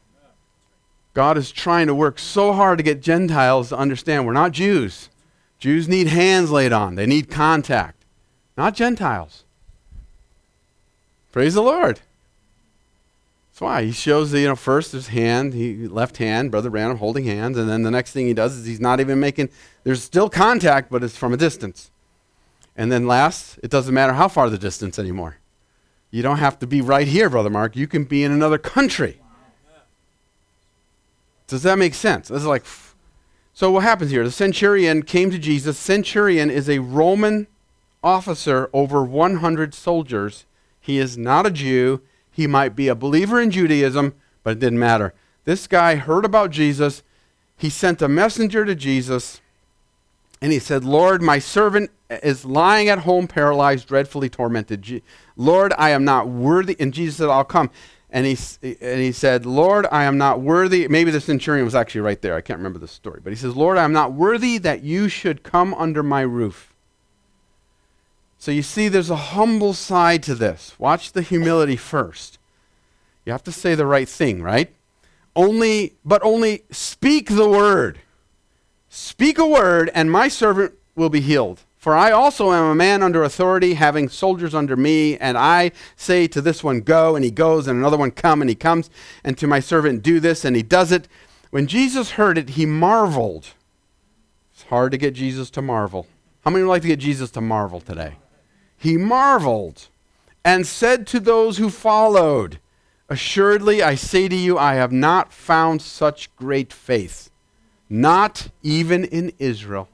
God is trying to work so hard to get Gentiles to understand we're not Jews. Jews need hands laid on. They need contact. Not Gentiles. Praise the Lord. That's why he shows the, you know, first his hand, he left hand, Brother Branham holding hands, and then the next thing he does is he's not even making, there's still contact, but it's from a distance. And then last, it doesn't matter how far the distance anymore. You don't have to be right here, Brother Mark. You can be in another country. Does that make sense? This is like, so what happens here? The centurion came to Jesus. Centurion is a Roman officer over one hundred soldiers. He is not a Jew. He might be a believer in Judaism, but it didn't matter. This guy heard about Jesus. He sent a messenger to Jesus, and he said, Lord, my servant is lying at home paralyzed, dreadfully tormented. Je- Lord, I am not worthy. And Jesus said, I'll come. And he, and he said, Lord, I am not worthy. Maybe the centurion was actually right there. I can't remember the story. But he says, Lord, I am not worthy that you should come under my roof. So you see, there's a humble side to this. Watch the humility first. You have to say the right thing, right? Only, but only speak the word. Speak a word, and my servant will be healed. For I also am a man under authority, having soldiers under me, and I say to this one, go, and he goes, and another one, come, and he comes, and to my servant, do this, and he does it. When Jesus heard it, he marveled. It's hard to get Jesus to marvel. How many would like to get Jesus to marvel today? He marveled and said to those who followed, assuredly, I say to you, I have not found such great faith, not even in Israel.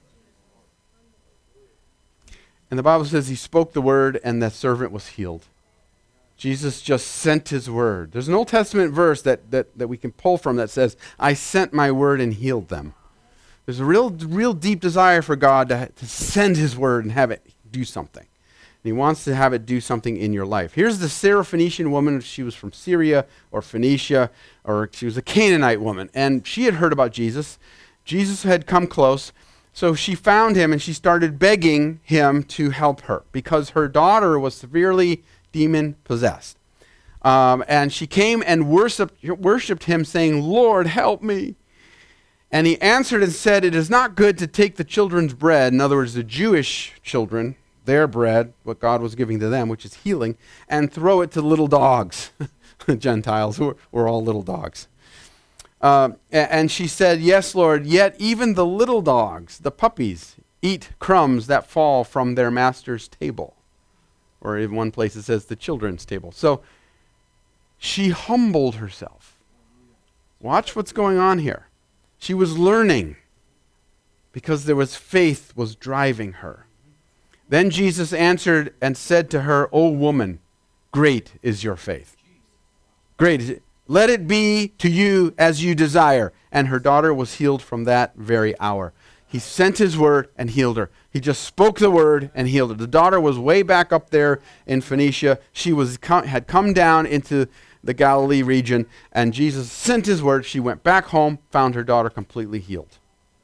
And the Bible says he spoke the word and that servant was healed. Jesus just sent his word. There's an Old Testament verse that, that, that we can pull from that says, I sent my word and healed them. There's a real, real deep desire for God to, to send his word and have it do something. And he wants to have it do something in your life. Here's the Syrophoenician woman. She was from Syria or Phoenicia, or she was a Canaanite woman. And she had heard about Jesus. Jesus had come close. So she found him and she started begging him to help her because her daughter was severely demon-possessed. Um, and she came and worshiped, worshiped him, saying, Lord, help me. And he answered and said, it is not good to take the children's bread, in other words, the Jewish children, their bread, what God was giving to them, which is healing, and throw it to little dogs. Gentiles were, were all little dogs. Uh, and she said, yes, Lord, yet even the little dogs, the puppies, eat crumbs that fall from their master's table. Or in one place it says the children's table. So she humbled herself. Watch what's going on here. She was learning because there was faith was driving her. Then Jesus answered and said to her, O woman, great is your faith. Great is it. Let it be to you as you desire. And her daughter was healed from that very hour. He sent his word and healed her. He just spoke the word and healed her. The daughter was way back up there in Phoenicia. She was had come down into the Galilee region, and Jesus sent his word. She went back home, found her daughter completely healed.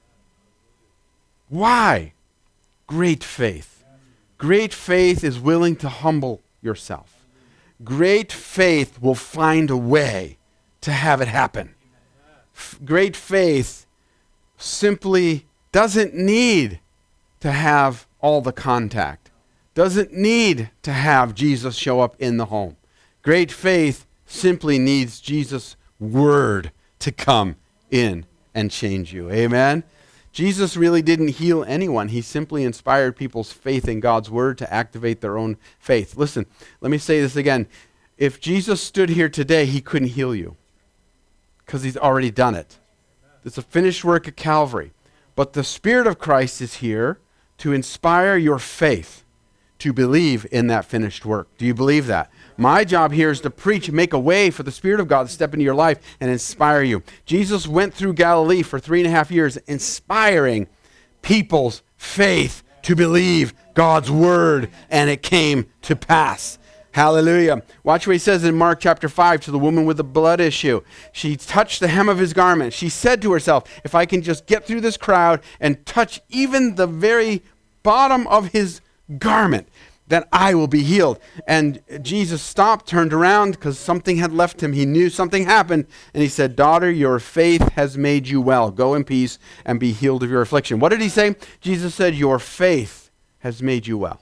Why? Great faith. Great faith is willing to humble yourself. Great faith will find a way to have it happen. F- great faith simply doesn't need to have all the contact, doesn't need to have Jesus show up in the home. Great faith simply needs Jesus' word to come in and change you. Amen? Jesus really didn't heal anyone. He simply inspired people's faith in God's word to activate their own faith. Listen, let me say this again. If Jesus stood here today, he couldn't heal you because he's already done it. It's a finished work at Calvary. But the Spirit of Christ is here to inspire your faith to believe in that finished work. Do you believe that? My job here is to preach and make a way for the Spirit of God to step into your life and inspire you. Jesus went through Galilee for three and a half years, inspiring people's faith to believe God's word, and it came to pass. Hallelujah. Watch what he says in Mark chapter five to the woman with the blood issue. She touched the hem of his garment. She said to herself, if I can just get through this crowd and touch even the very bottom of his garment, then I will be healed. And Jesus stopped, turned around because something had left him. He knew something happened. And he said, daughter, your faith has made you well. Go in peace and be healed of your affliction. What did he say? Jesus said, your faith has made you well.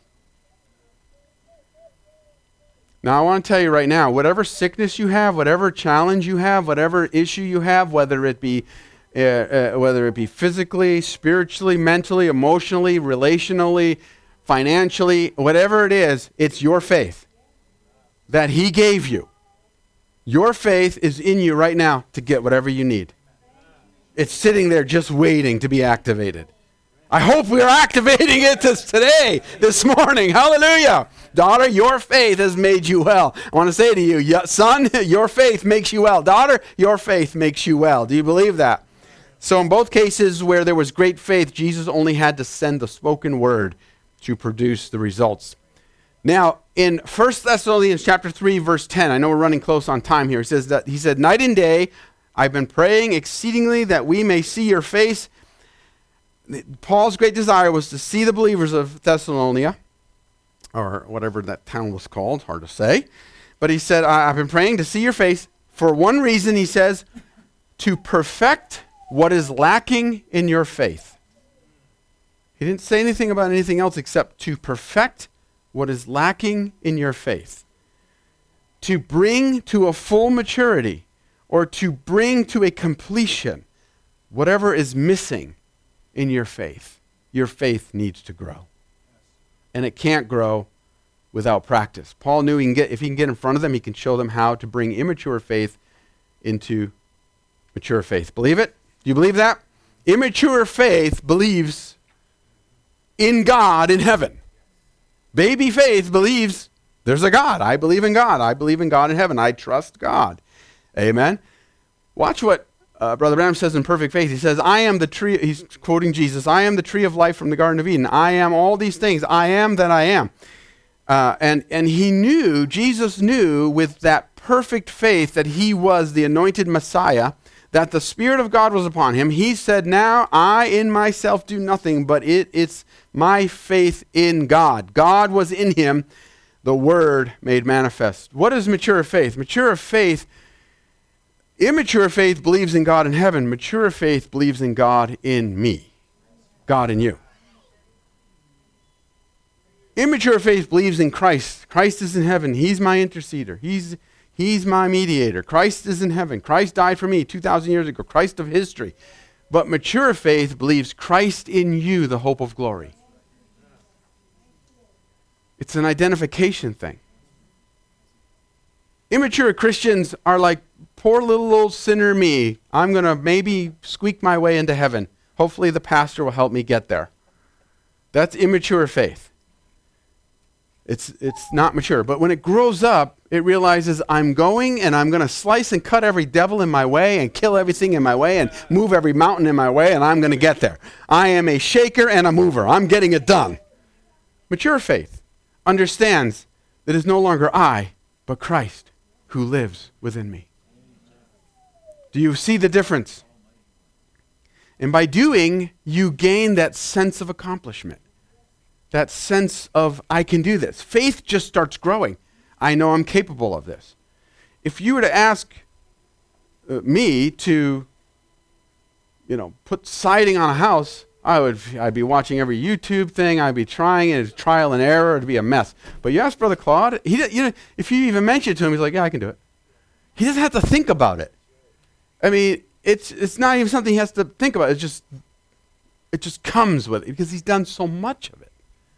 Now, I want to tell you right now, whatever sickness you have, whatever challenge you have, whatever issue you have, whether it be uh, uh, whether it be physically, spiritually, mentally, emotionally, relationally, financially, whatever it is, it's your faith that he gave you. Your faith is in you right now to get whatever you need. It's sitting there just waiting to be activated. I hope we are activating it this today, this morning. Hallelujah. Daughter, your faith has made you well. I want to say to you, son, your faith makes you well. Daughter, your faith makes you well. Do you believe that? So in both cases where there was great faith, Jesus only had to send the spoken word to produce the results. Now, in First Thessalonians chapter three, verse ten, I know we're running close on time here. He says that he said, night and day, I've been praying exceedingly that we may see your face. Paul's great desire was to see the believers of Thessalonica, or whatever that town was called, hard to say. But he said, I've been praying to see your face. For one reason, he says, to perfect what is lacking in your faith. He didn't say anything about anything else except to perfect what is lacking in your faith. To bring to a full maturity, or to bring to a completion whatever is missing in your faith. Your faith needs to grow. And it can't grow without practice. Paul knew he can get, if he can get in front of them, he can show them how to bring immature faith into mature faith. Believe it? Do you believe that? Immature faith believes in God in heaven. Baby faith believes there's a God. I believe in God. I believe in God in heaven. I trust God. Amen. Watch what uh, Brother Branham says in Perfect Faith. He says, I am the tree, he's quoting Jesus, I am the tree of life from the Garden of Eden. I am all these things. I am that I am. Uh, and, and he knew, Jesus knew with that perfect faith that he was the anointed Messiah, that the Spirit of God was upon him. He said, now I in myself do nothing, but it, it's my faith in God. God was in him, the Word made manifest. What is mature faith? Mature faith, immature faith believes in God in heaven. Mature faith believes in God in me, God in you. Immature faith believes in Christ. Christ is in heaven. He's my interceder. He's He's my mediator. Christ is in heaven. Christ died for me two thousand years ago. Christ of history. But mature faith believes Christ in you, the hope of glory. It's an identification thing. Immature Christians are like, poor little old sinner me. I'm going to maybe squeak my way into heaven. Hopefully the pastor will help me get there. That's immature faith. It's it's not mature. But when it grows up, it realizes I'm going and I'm going to slice and cut every devil in my way and kill everything in my way and move every mountain in my way, and I'm going to get there. I am a shaker and a mover. I'm getting it done. Mature faith understands that it's no longer I, but Christ who lives within me. Do you see the difference? And by doing, you gain that sense of accomplishment. That sense of, I can do this. Faith just starts growing. I know I'm capable of this. If you were to ask uh, me to, you know, put siding on a house, I would, I'd be watching every YouTube thing. I'd be trying it. It's trial and error. It'd be a mess. But you ask Brother Claude, he, you know, if you even mention it to him, he's like, yeah, I can do it. He doesn't have to think about it. I mean, it's it's not even something he has to think about. It just, it just comes with it because he's done so much of it.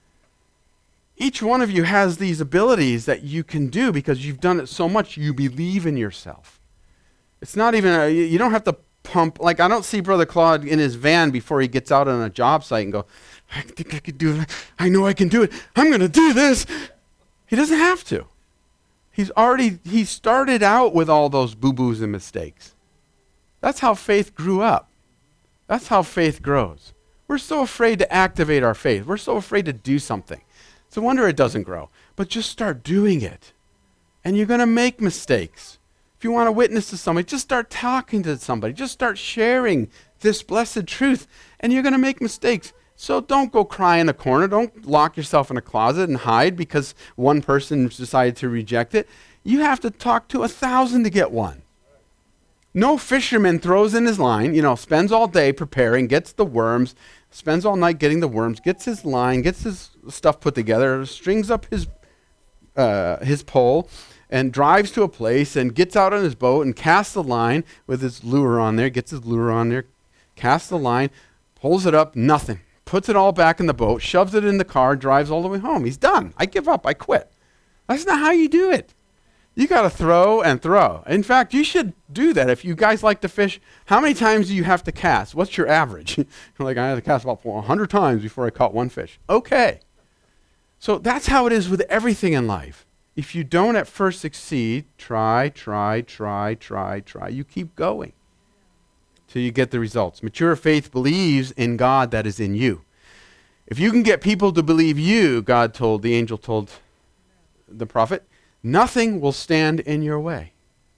Each one of you has these abilities that you can do because you've done it so much. You believe in yourself. It's not even, a, you don't have to pump. Like, I don't see Brother Claude in his van before he gets out on a job site and go, I think I could do it. I know I can do it. I'm going to do this. He doesn't have to. He's already, he started out with all those boo-boos and mistakes. That's how faith grew up. That's how faith grows. We're so afraid to activate our faith. We're so afraid to do something. It's a wonder it doesn't grow. But just start doing it. And you're going to make mistakes. If you want to witness to somebody, just start talking to somebody. Just start sharing this blessed truth. And you're going to make mistakes. So don't go cry in a corner. Don't lock yourself in a closet and hide because one person decided to reject it. You have to talk to a thousand to get one. No fisherman throws in his line, you know, spends all day preparing, gets the worms, spends all night getting the worms, gets his line, gets his stuff put together, strings up his uh, his pole, and drives to a place and gets out on his boat and casts the line with his lure on there, gets his lure on there, casts the line, pulls it up, nothing. Puts it all back in the boat, shoves it in the car, drives all the way home. He's done. I give up. I quit. That's not how you do it. You got to throw and throw. In fact, you should do that. If you guys like to fish, how many times do you have to cast? What's your average? You're like, I had to cast about one hundred times before I caught one fish. Okay. So that's how it is with everything in life. If you don't at first succeed, try, try, try, try, try. You keep going till you get the results. Mature faith believes in God that is in you. If you can get people to believe you, God told, the angel told the prophet, nothing will stand in your way.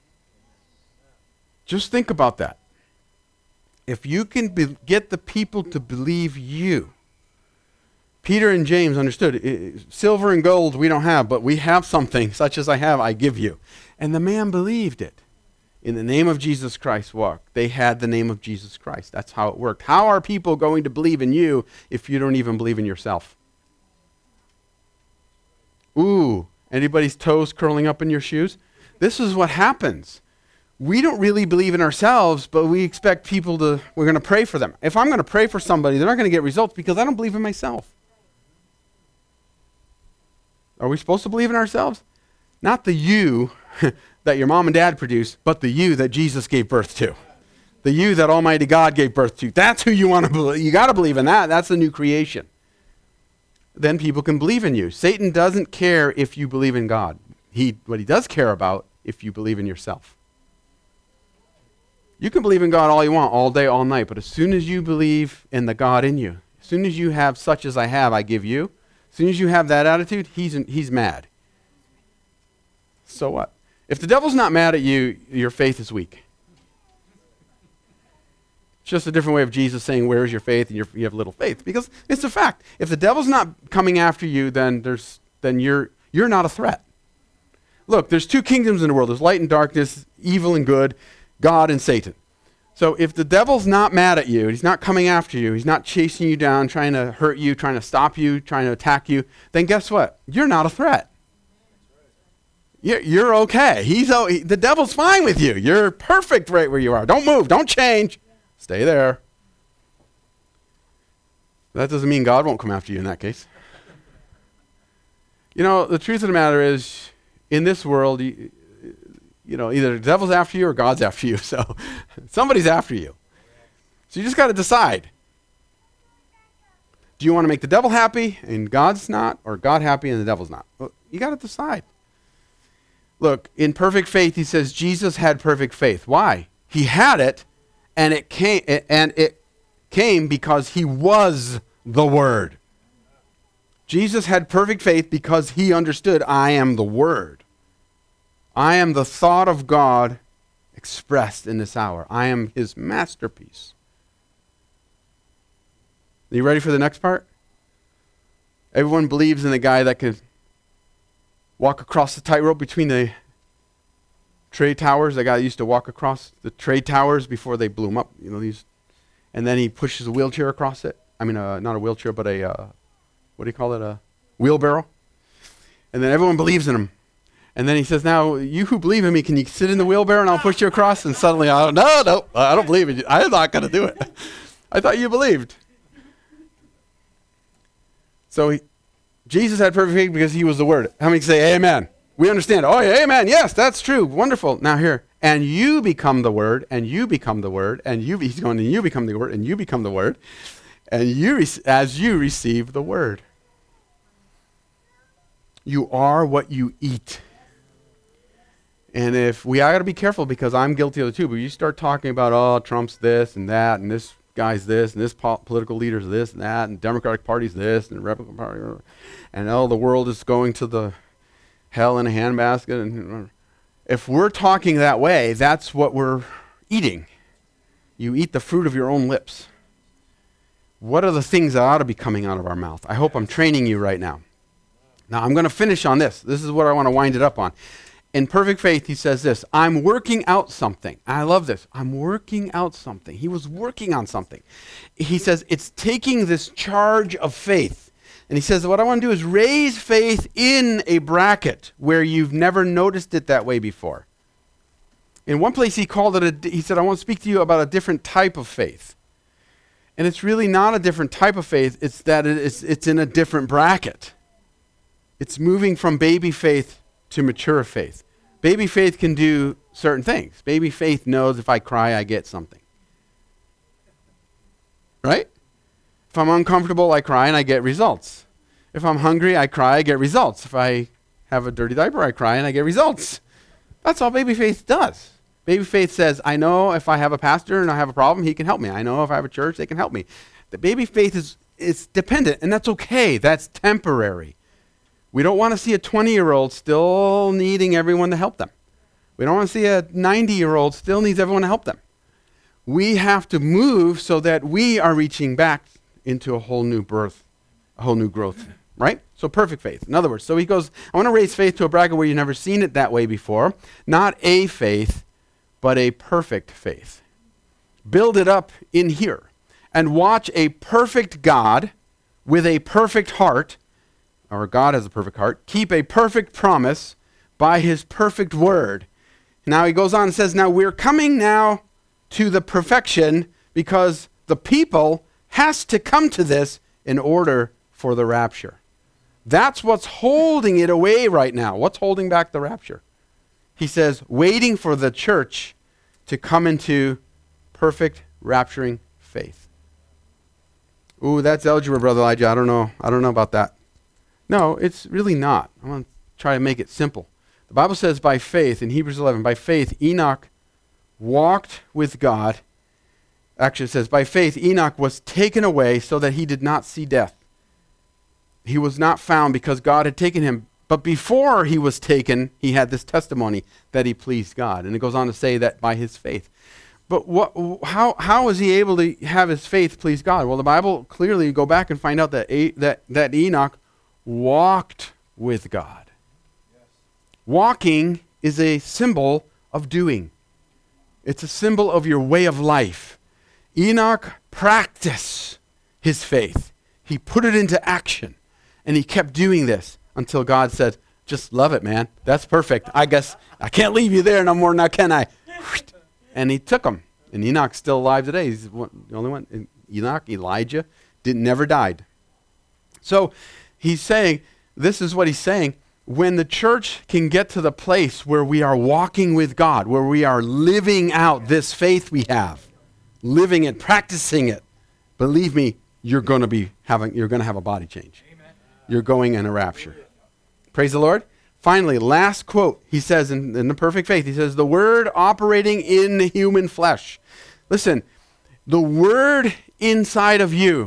Just think about that. If you can be, get the people to believe you. Peter and James understood, silver and gold we don't have, but we have something, such as I have, I give you. And the man believed it. In the name of Jesus Christ walk. They had the name of Jesus Christ. That's how it worked. How are people going to believe in you if you don't even believe in yourself? Ooh. Anybody's toes curling up in your shoes? This is what happens. We don't really believe in ourselves, but we expect people to, we're going to pray for them. If I'm going to pray for somebody, they're not going to get results because I don't believe in myself. Are we supposed to believe in ourselves? Not the you that your mom and dad produced, but the you that Jesus gave birth to. The you that Almighty God gave birth to. That's who you want to believe. You got to believe in that. That's the new creation. Then people can believe in you. Satan doesn't care if you believe in God. He, what he does care about if you believe in yourself. You can believe in God all you want, all day, all night, but as soon as you believe in the God in you, as soon as you have such as I have, I give you, as soon as you have that attitude, he's, he's mad. So what? If the devil's not mad at you, your faith is weak. It's just a different way of Jesus saying, where's your faith? And you're, you have little faith. Because it's a fact. If the devil's not coming after you, then there's then you're you're not a threat. Look, there's two kingdoms in the world. There's light and darkness, evil and good, God and Satan. So if the devil's not mad at you, he's not coming after you, he's not chasing you down, trying to hurt you, trying to stop you, trying to attack you, then guess what? You're not a threat. You're, you're okay. He's oh, he, the devil's fine with you. You're perfect right where you are. Don't move. Don't change. Stay there. That doesn't mean God won't come after you in that case. You know, the truth of the matter is, in this world, you, you know, either the devil's after you or God's after you. So somebody's after you. So you just got to decide. Do you want to make the devil happy and God's not, or God happy and the devil's not? Well, you got to decide. Look, in perfect faith, he says Jesus had perfect faith. Why? He had it, and it came, and it came because he was the Word. Jesus had perfect faith because he understood, I am the Word. I am the thought of God expressed in this hour. I am his masterpiece. Are you ready for the next part? Everyone believes in the guy that can walk across the tightrope between the trade towers. The guy used to walk across the trade towers before they blew them up. You know these, and then he pushes a wheelchair across it. I mean, uh, not a wheelchair, but a uh, what do you call it? A wheelbarrow. And then everyone believes in him. And then he says, "Now you who believe in me, can you sit in the wheelbarrow and I'll push you across?" And suddenly, I don't, no, no, I don't believe in you. I'm not going to do it. I thought you believed. So he, Jesus had perfect faith because he was the Word. How many say amen? We understand. Oh, yeah, amen. Yes, that's true. Wonderful. Now here, and you become the Word, and you become the Word, and you, he's going, and you become the Word, and you become the Word, and you, re- as you receive the Word. You are what you eat. And if we, I got to be careful because I'm guilty of it too, but you start talking about, oh, Trump's this and that, and this guy's this, and this po- political leader's this and that, and Democratic Party's this, and the Republican Party, and oh, the world is going to the hell in a handbasket. And if we're talking that way, that's what we're eating. You eat the fruit of your own lips. What are the things that ought to be coming out of our mouth? I hope I'm training you right now. Now, I'm going to finish on this. This is what I want to wind it up on. In perfect faith, he says this, I'm working out something. I love this. I'm working out something. He was working on something. He says it's taking this charge of faith. And he says, what I want to do is raise faith in a bracket where you've never noticed it that way before. In one place, he called it, a, he said, I want to speak to you about a different type of faith. And it's really not a different type of faith. It's that it's, it's in a different bracket. It's moving from baby faith to mature faith. Baby faith can do certain things. Baby faith knows if I cry, I get something. Right? If I'm uncomfortable, I cry and I get results. If I'm hungry, I cry, I get results. If I have a dirty diaper, I cry and I get results. That's all baby faith does. Baby faith says, I know if I have a pastor and I have a problem, he can help me. I know if I have a church, they can help me. The baby faith is, is dependent, and that's okay. That's temporary. We don't want to see a twenty-year-old still needing everyone to help them. We don't want to see a ninety-year-old still needs everyone to help them. We have to move so that we are reaching back into a whole new birth, a whole new growth, right? So perfect faith. In other words, so he goes, I want to raise faith to a bracket where you've never seen it that way before. Not a faith, but a perfect faith. Build it up in here and watch a perfect God with a perfect heart, or God has a perfect heart, keep a perfect promise by his perfect word. Now he goes on and says, now we're coming now to the perfection because the people has to come to this in order for the rapture. That's what's holding it away right now. What's holding back the rapture? He says, waiting for the church to come into perfect rapturing faith. Ooh, that's algebra, Brother Elijah. I don't know. I don't know about that. No, it's really not. I want to try to make it simple. The Bible says by faith, in Hebrews eleven, by faith Enoch walked with God. Actually, it says, by faith Enoch was taken away so that he did not see death. He was not found because God had taken him. But before he was taken, he had this testimony that he pleased God. And it goes on to say that by his faith. But what, how, how was he able to have his faith please God? Well, the Bible clearly, go back and find out that, A, that, that Enoch walked with God. Yes. Walking is a symbol of doing. It's a symbol of your way of life. Enoch practiced his faith. He put it into action. And he kept doing this until God said, just love it, man. That's perfect. I guess I can't leave you there no more now, can I? And he took him. And Enoch's still alive today. He's the only one. Enoch, Elijah, didn't never died. So he's saying, this is what he's saying. When the church can get to the place where we are walking with God, where we are living out this faith we have, living it, practicing it, believe me, you're going to be having, you're going to have a body change. Amen. You're going in a rapture. Praise the Lord. Finally, last quote, he says in, in the perfect faith, he says, the word operating in human flesh. Listen, the word inside of you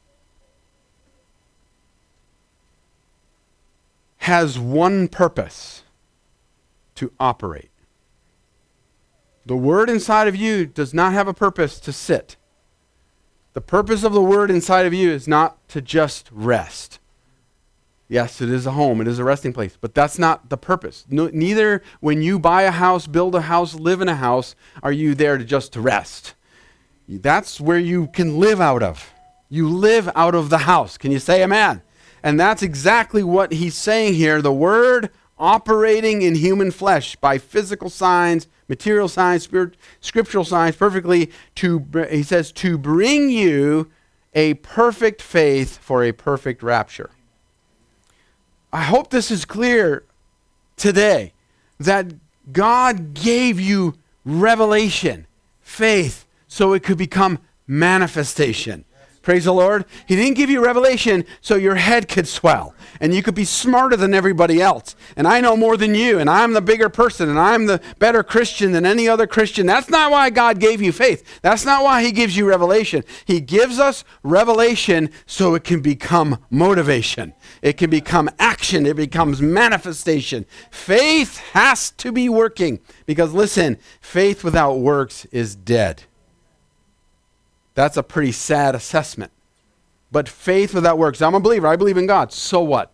has one purpose: to operate. The word inside of you does not have a purpose to sit. The purpose of the word inside of you is not to just rest. Yes, it is a home. It is a resting place. But that's not the purpose. No, neither when you buy a house, build a house, live in a house, are you there to just to rest. That's where you can live out of. You live out of the house. Can you say amen? And that's exactly what he's saying here. The word operating in human flesh by physical signs, material signs, spirit, scriptural signs, perfectly, to, he says, to bring you a perfect faith for a perfect rapture. I hope this is clear today, that God gave you revelation, faith, so it could become manifestation. Praise the Lord. He didn't give you revelation so your head could swell and you could be smarter than everybody else. And I know more than you, and I'm the bigger person, and I'm the better Christian than any other Christian. That's not why God gave you faith. That's not why he gives you revelation. He gives us revelation so it can become motivation. It can become action. It becomes manifestation. Faith has to be working because, listen, faith without works is dead. That's a pretty sad assessment. But faith without works. I'm a believer. I believe in God. So what?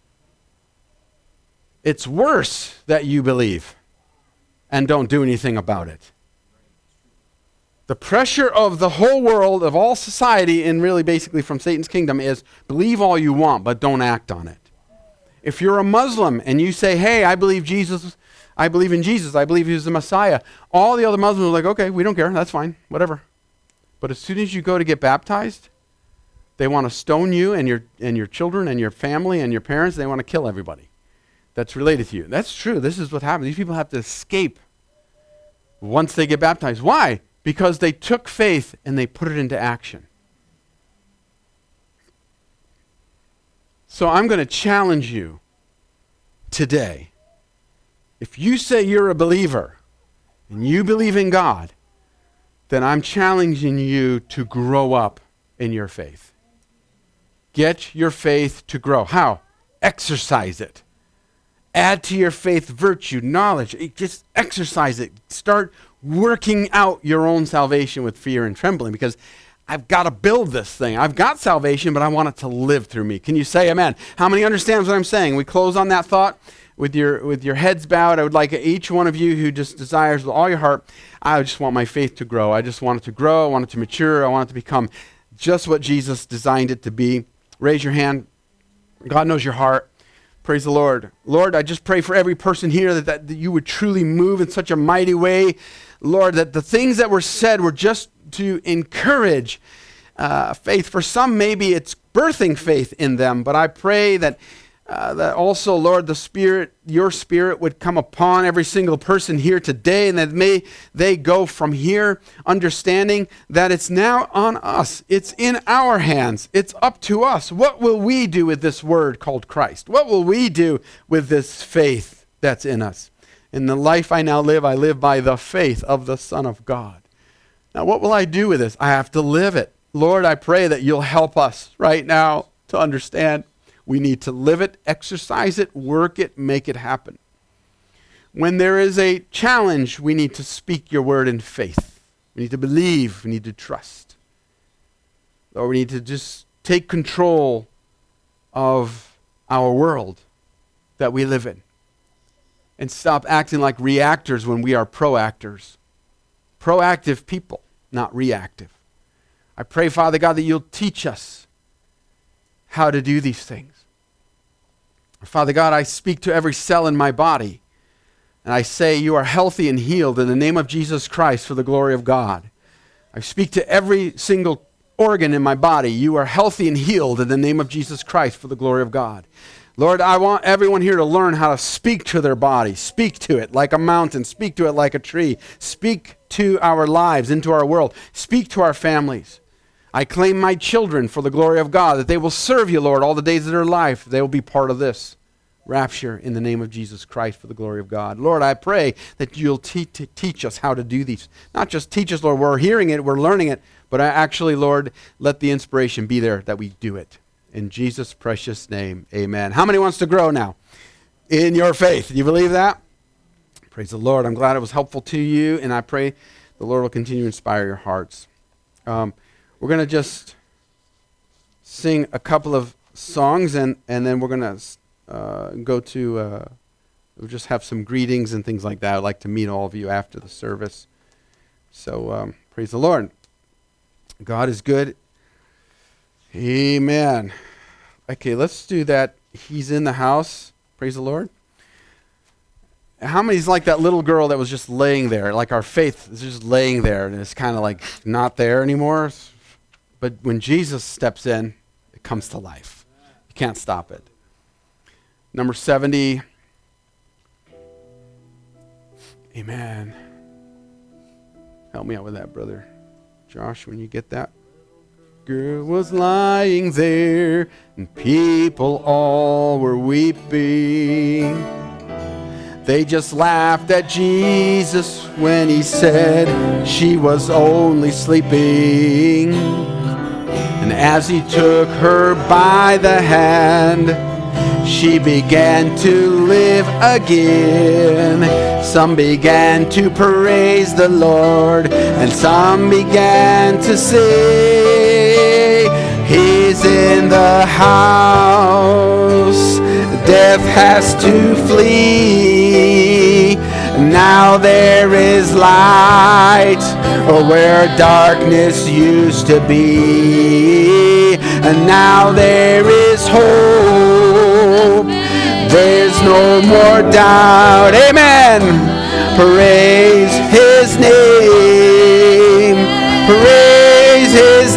It's worse that you believe and don't do anything about it. The pressure of the whole world, of all society, and really basically from Satan's kingdom is believe all you want, but don't act on it. If you're a Muslim and you say, hey, I believe Jesus, I believe in Jesus, I believe he's the Messiah, all the other Muslims are like, okay, we don't care. That's fine. Whatever. But as soon as you go to get baptized, they want to stone you and your and your children and your family and your parents. They want to kill everybody. that's related to you. That's true. This is what happens. These people have to escape once they get baptized. Why? Because they took faith and they put it into action. So I'm going to challenge you today. If you say you're a believer and you believe in God, then I'm challenging you to grow up in your faith. Get your faith to grow. How? Exercise it. Add to your faith virtue, knowledge. Just exercise it. Start working out your own salvation with fear and trembling, because I've got to build this thing. I've got salvation, but I want it to live through me. Can you say amen? How many understands what I'm saying? We close on that thought with your with your heads bowed. I would like each one of you who just desires with all your heart, I just want my faith to grow. I just want it to grow. I want it to mature. I want it to become just what Jesus designed it to be. Raise your hand. God knows your heart. Praise the Lord. Lord, I just pray for every person here that, that, that you would truly move in such a mighty way. Lord, that the things that were said were just to encourage uh, faith. For some, maybe it's birthing faith in them, but I pray that uh, that also, Lord, the Spirit, your Spirit would come upon every single person here today, and that may they go from here understanding that it's now on us. It's in our hands. It's up to us. What will we do with this word called Christ? What will we do with this faith that's in us? In the life I now live, I live by the faith of the Son of God. Now, what will I do with this? I have to live it. Lord, I pray that you'll help us right now to understand we need to live it, exercise it, work it, make it happen. When there is a challenge, we need to speak your word in faith. We need to believe. We need to trust. Or we need to just take control of our world that we live in and stop acting like reactors when we are proactors. Proactive people, not reactive. I pray, Father God, that you'll teach us how to do these things. Father God, I speak to every cell in my body, and I say you are healthy and healed in the name of Jesus Christ for the glory of God. I speak to every single organ in my body. You are healthy and healed in the name of Jesus Christ for the glory of God. Lord, I want everyone here to learn how to speak to their body. Speak to it like a mountain. Speak to it like a tree. Speak to our lives, into our world. Speak to our families. I claim my children for the glory of God, that they will serve you, Lord, all the days of their life. They will be part of this rapture in the name of Jesus Christ for the glory of God. Lord, I pray that you'll te- te- teach us how to do these. Not just teach us, Lord, we're hearing it, we're learning it, but I actually, Lord, let the inspiration be there that we do it. In Jesus' precious name, amen. How many wants to grow now in your faith? Do you believe that? Praise the Lord. I'm glad it was helpful to you, and I pray the Lord will continue to inspire your hearts. Um, we're going to just sing a couple of songs, and, and then we're going to uh, go to, uh, we'll just have some greetings and things like that. I'd like to meet all of you after the service. So um, praise the Lord. God is good. Amen. Okay, let's do that. He's in the house. Praise the Lord. How many's like that little girl that was just laying there? Like our faith is just laying there and it's kind of like not there anymore. But when Jesus steps in, it comes to life. You can't stop it. Number seventy. Amen. Help me out with that, brother Josh, when you get that. Girl was lying there, and people all were weeping. They just laughed at Jesus when he said she was only sleeping. And as he took her by the hand, she began to live again. Some began to praise the Lord, and some began to say, He's in the house. Death has to flee. Now there is light where darkness used to be. And now there is hope. There's no more doubt. Amen. Praise his name. Praise his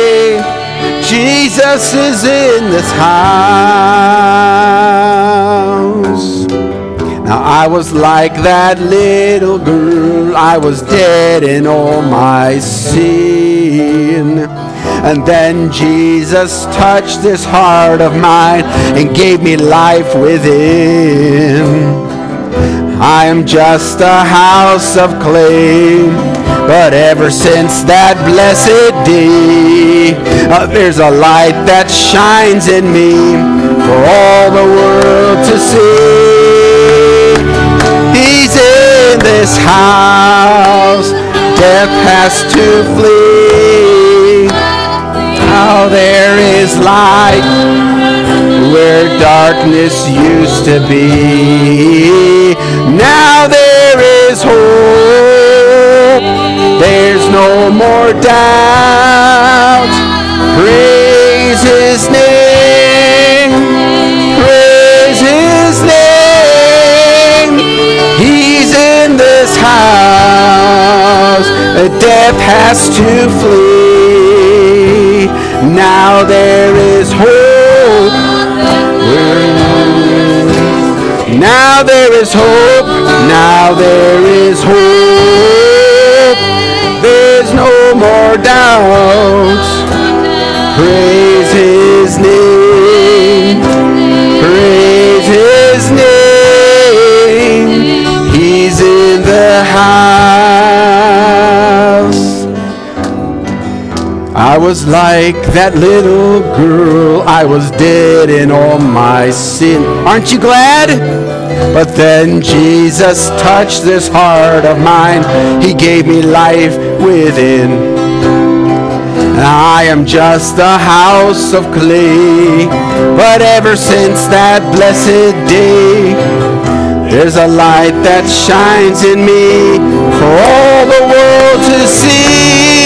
name. Jesus is in this house. Now I was like that little girl, I was dead in all my sin. And then Jesus touched this heart of mine and gave me life within. I am just a house of clay, but ever since that blessed day, uh, there's a light that shines in me for all the world to see. He's in this house, death has to flee. Now there is light where darkness used to be. Now there is hope, there's no more doubt. Praise His name, praise His name. He's in this house, death has to flee. Now there is hope. Now there is hope. Now there is hope. There's no more doubt. Praise His name. Praise His name. He's in the house. I was like that little girl, I was dead in all my sin. Aren't you glad? But then Jesus touched this heart of mine, He gave me life within. And I am just a house of clay, but ever since that blessed day, there's a light that shines in me for all the world to see.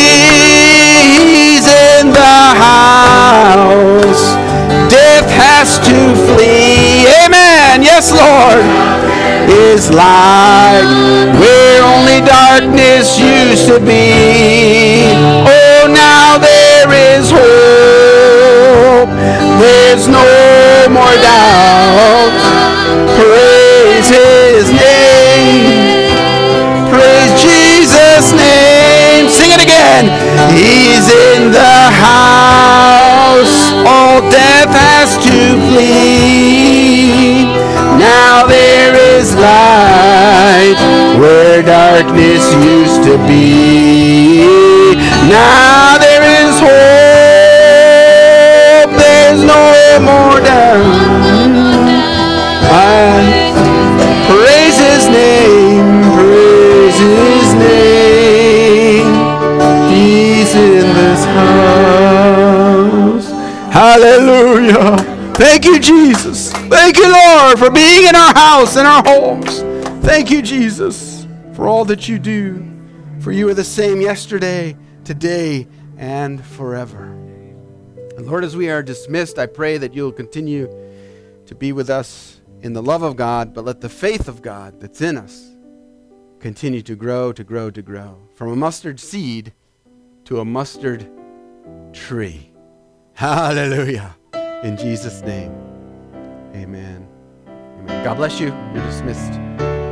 In the house, death has to flee. Amen. Yes, Lord. Is light where only darkness used to be. Oh, now there is hope. There's no more doubt. Praise His name. Praise Jesus' name. Sing it again. He's in the house, all death has to flee. Now there is light where darkness used to be. Now there is hope, there's no more doubt. I praise His name, praise His name. He's in this house. Hallelujah. Thank you, Jesus. Thank you, Lord, for being in our house, in our homes. Thank you, Jesus, for all that you do. For you are the same yesterday, today, and forever. And Lord, as we are dismissed, I pray that you'll continue to be with us in the love of God, but let the faith of God that's in us continue to grow, to grow, to grow. From a mustard seed to a mustard tree. Hallelujah. In Jesus' name, amen. Amen. God bless you. You're dismissed.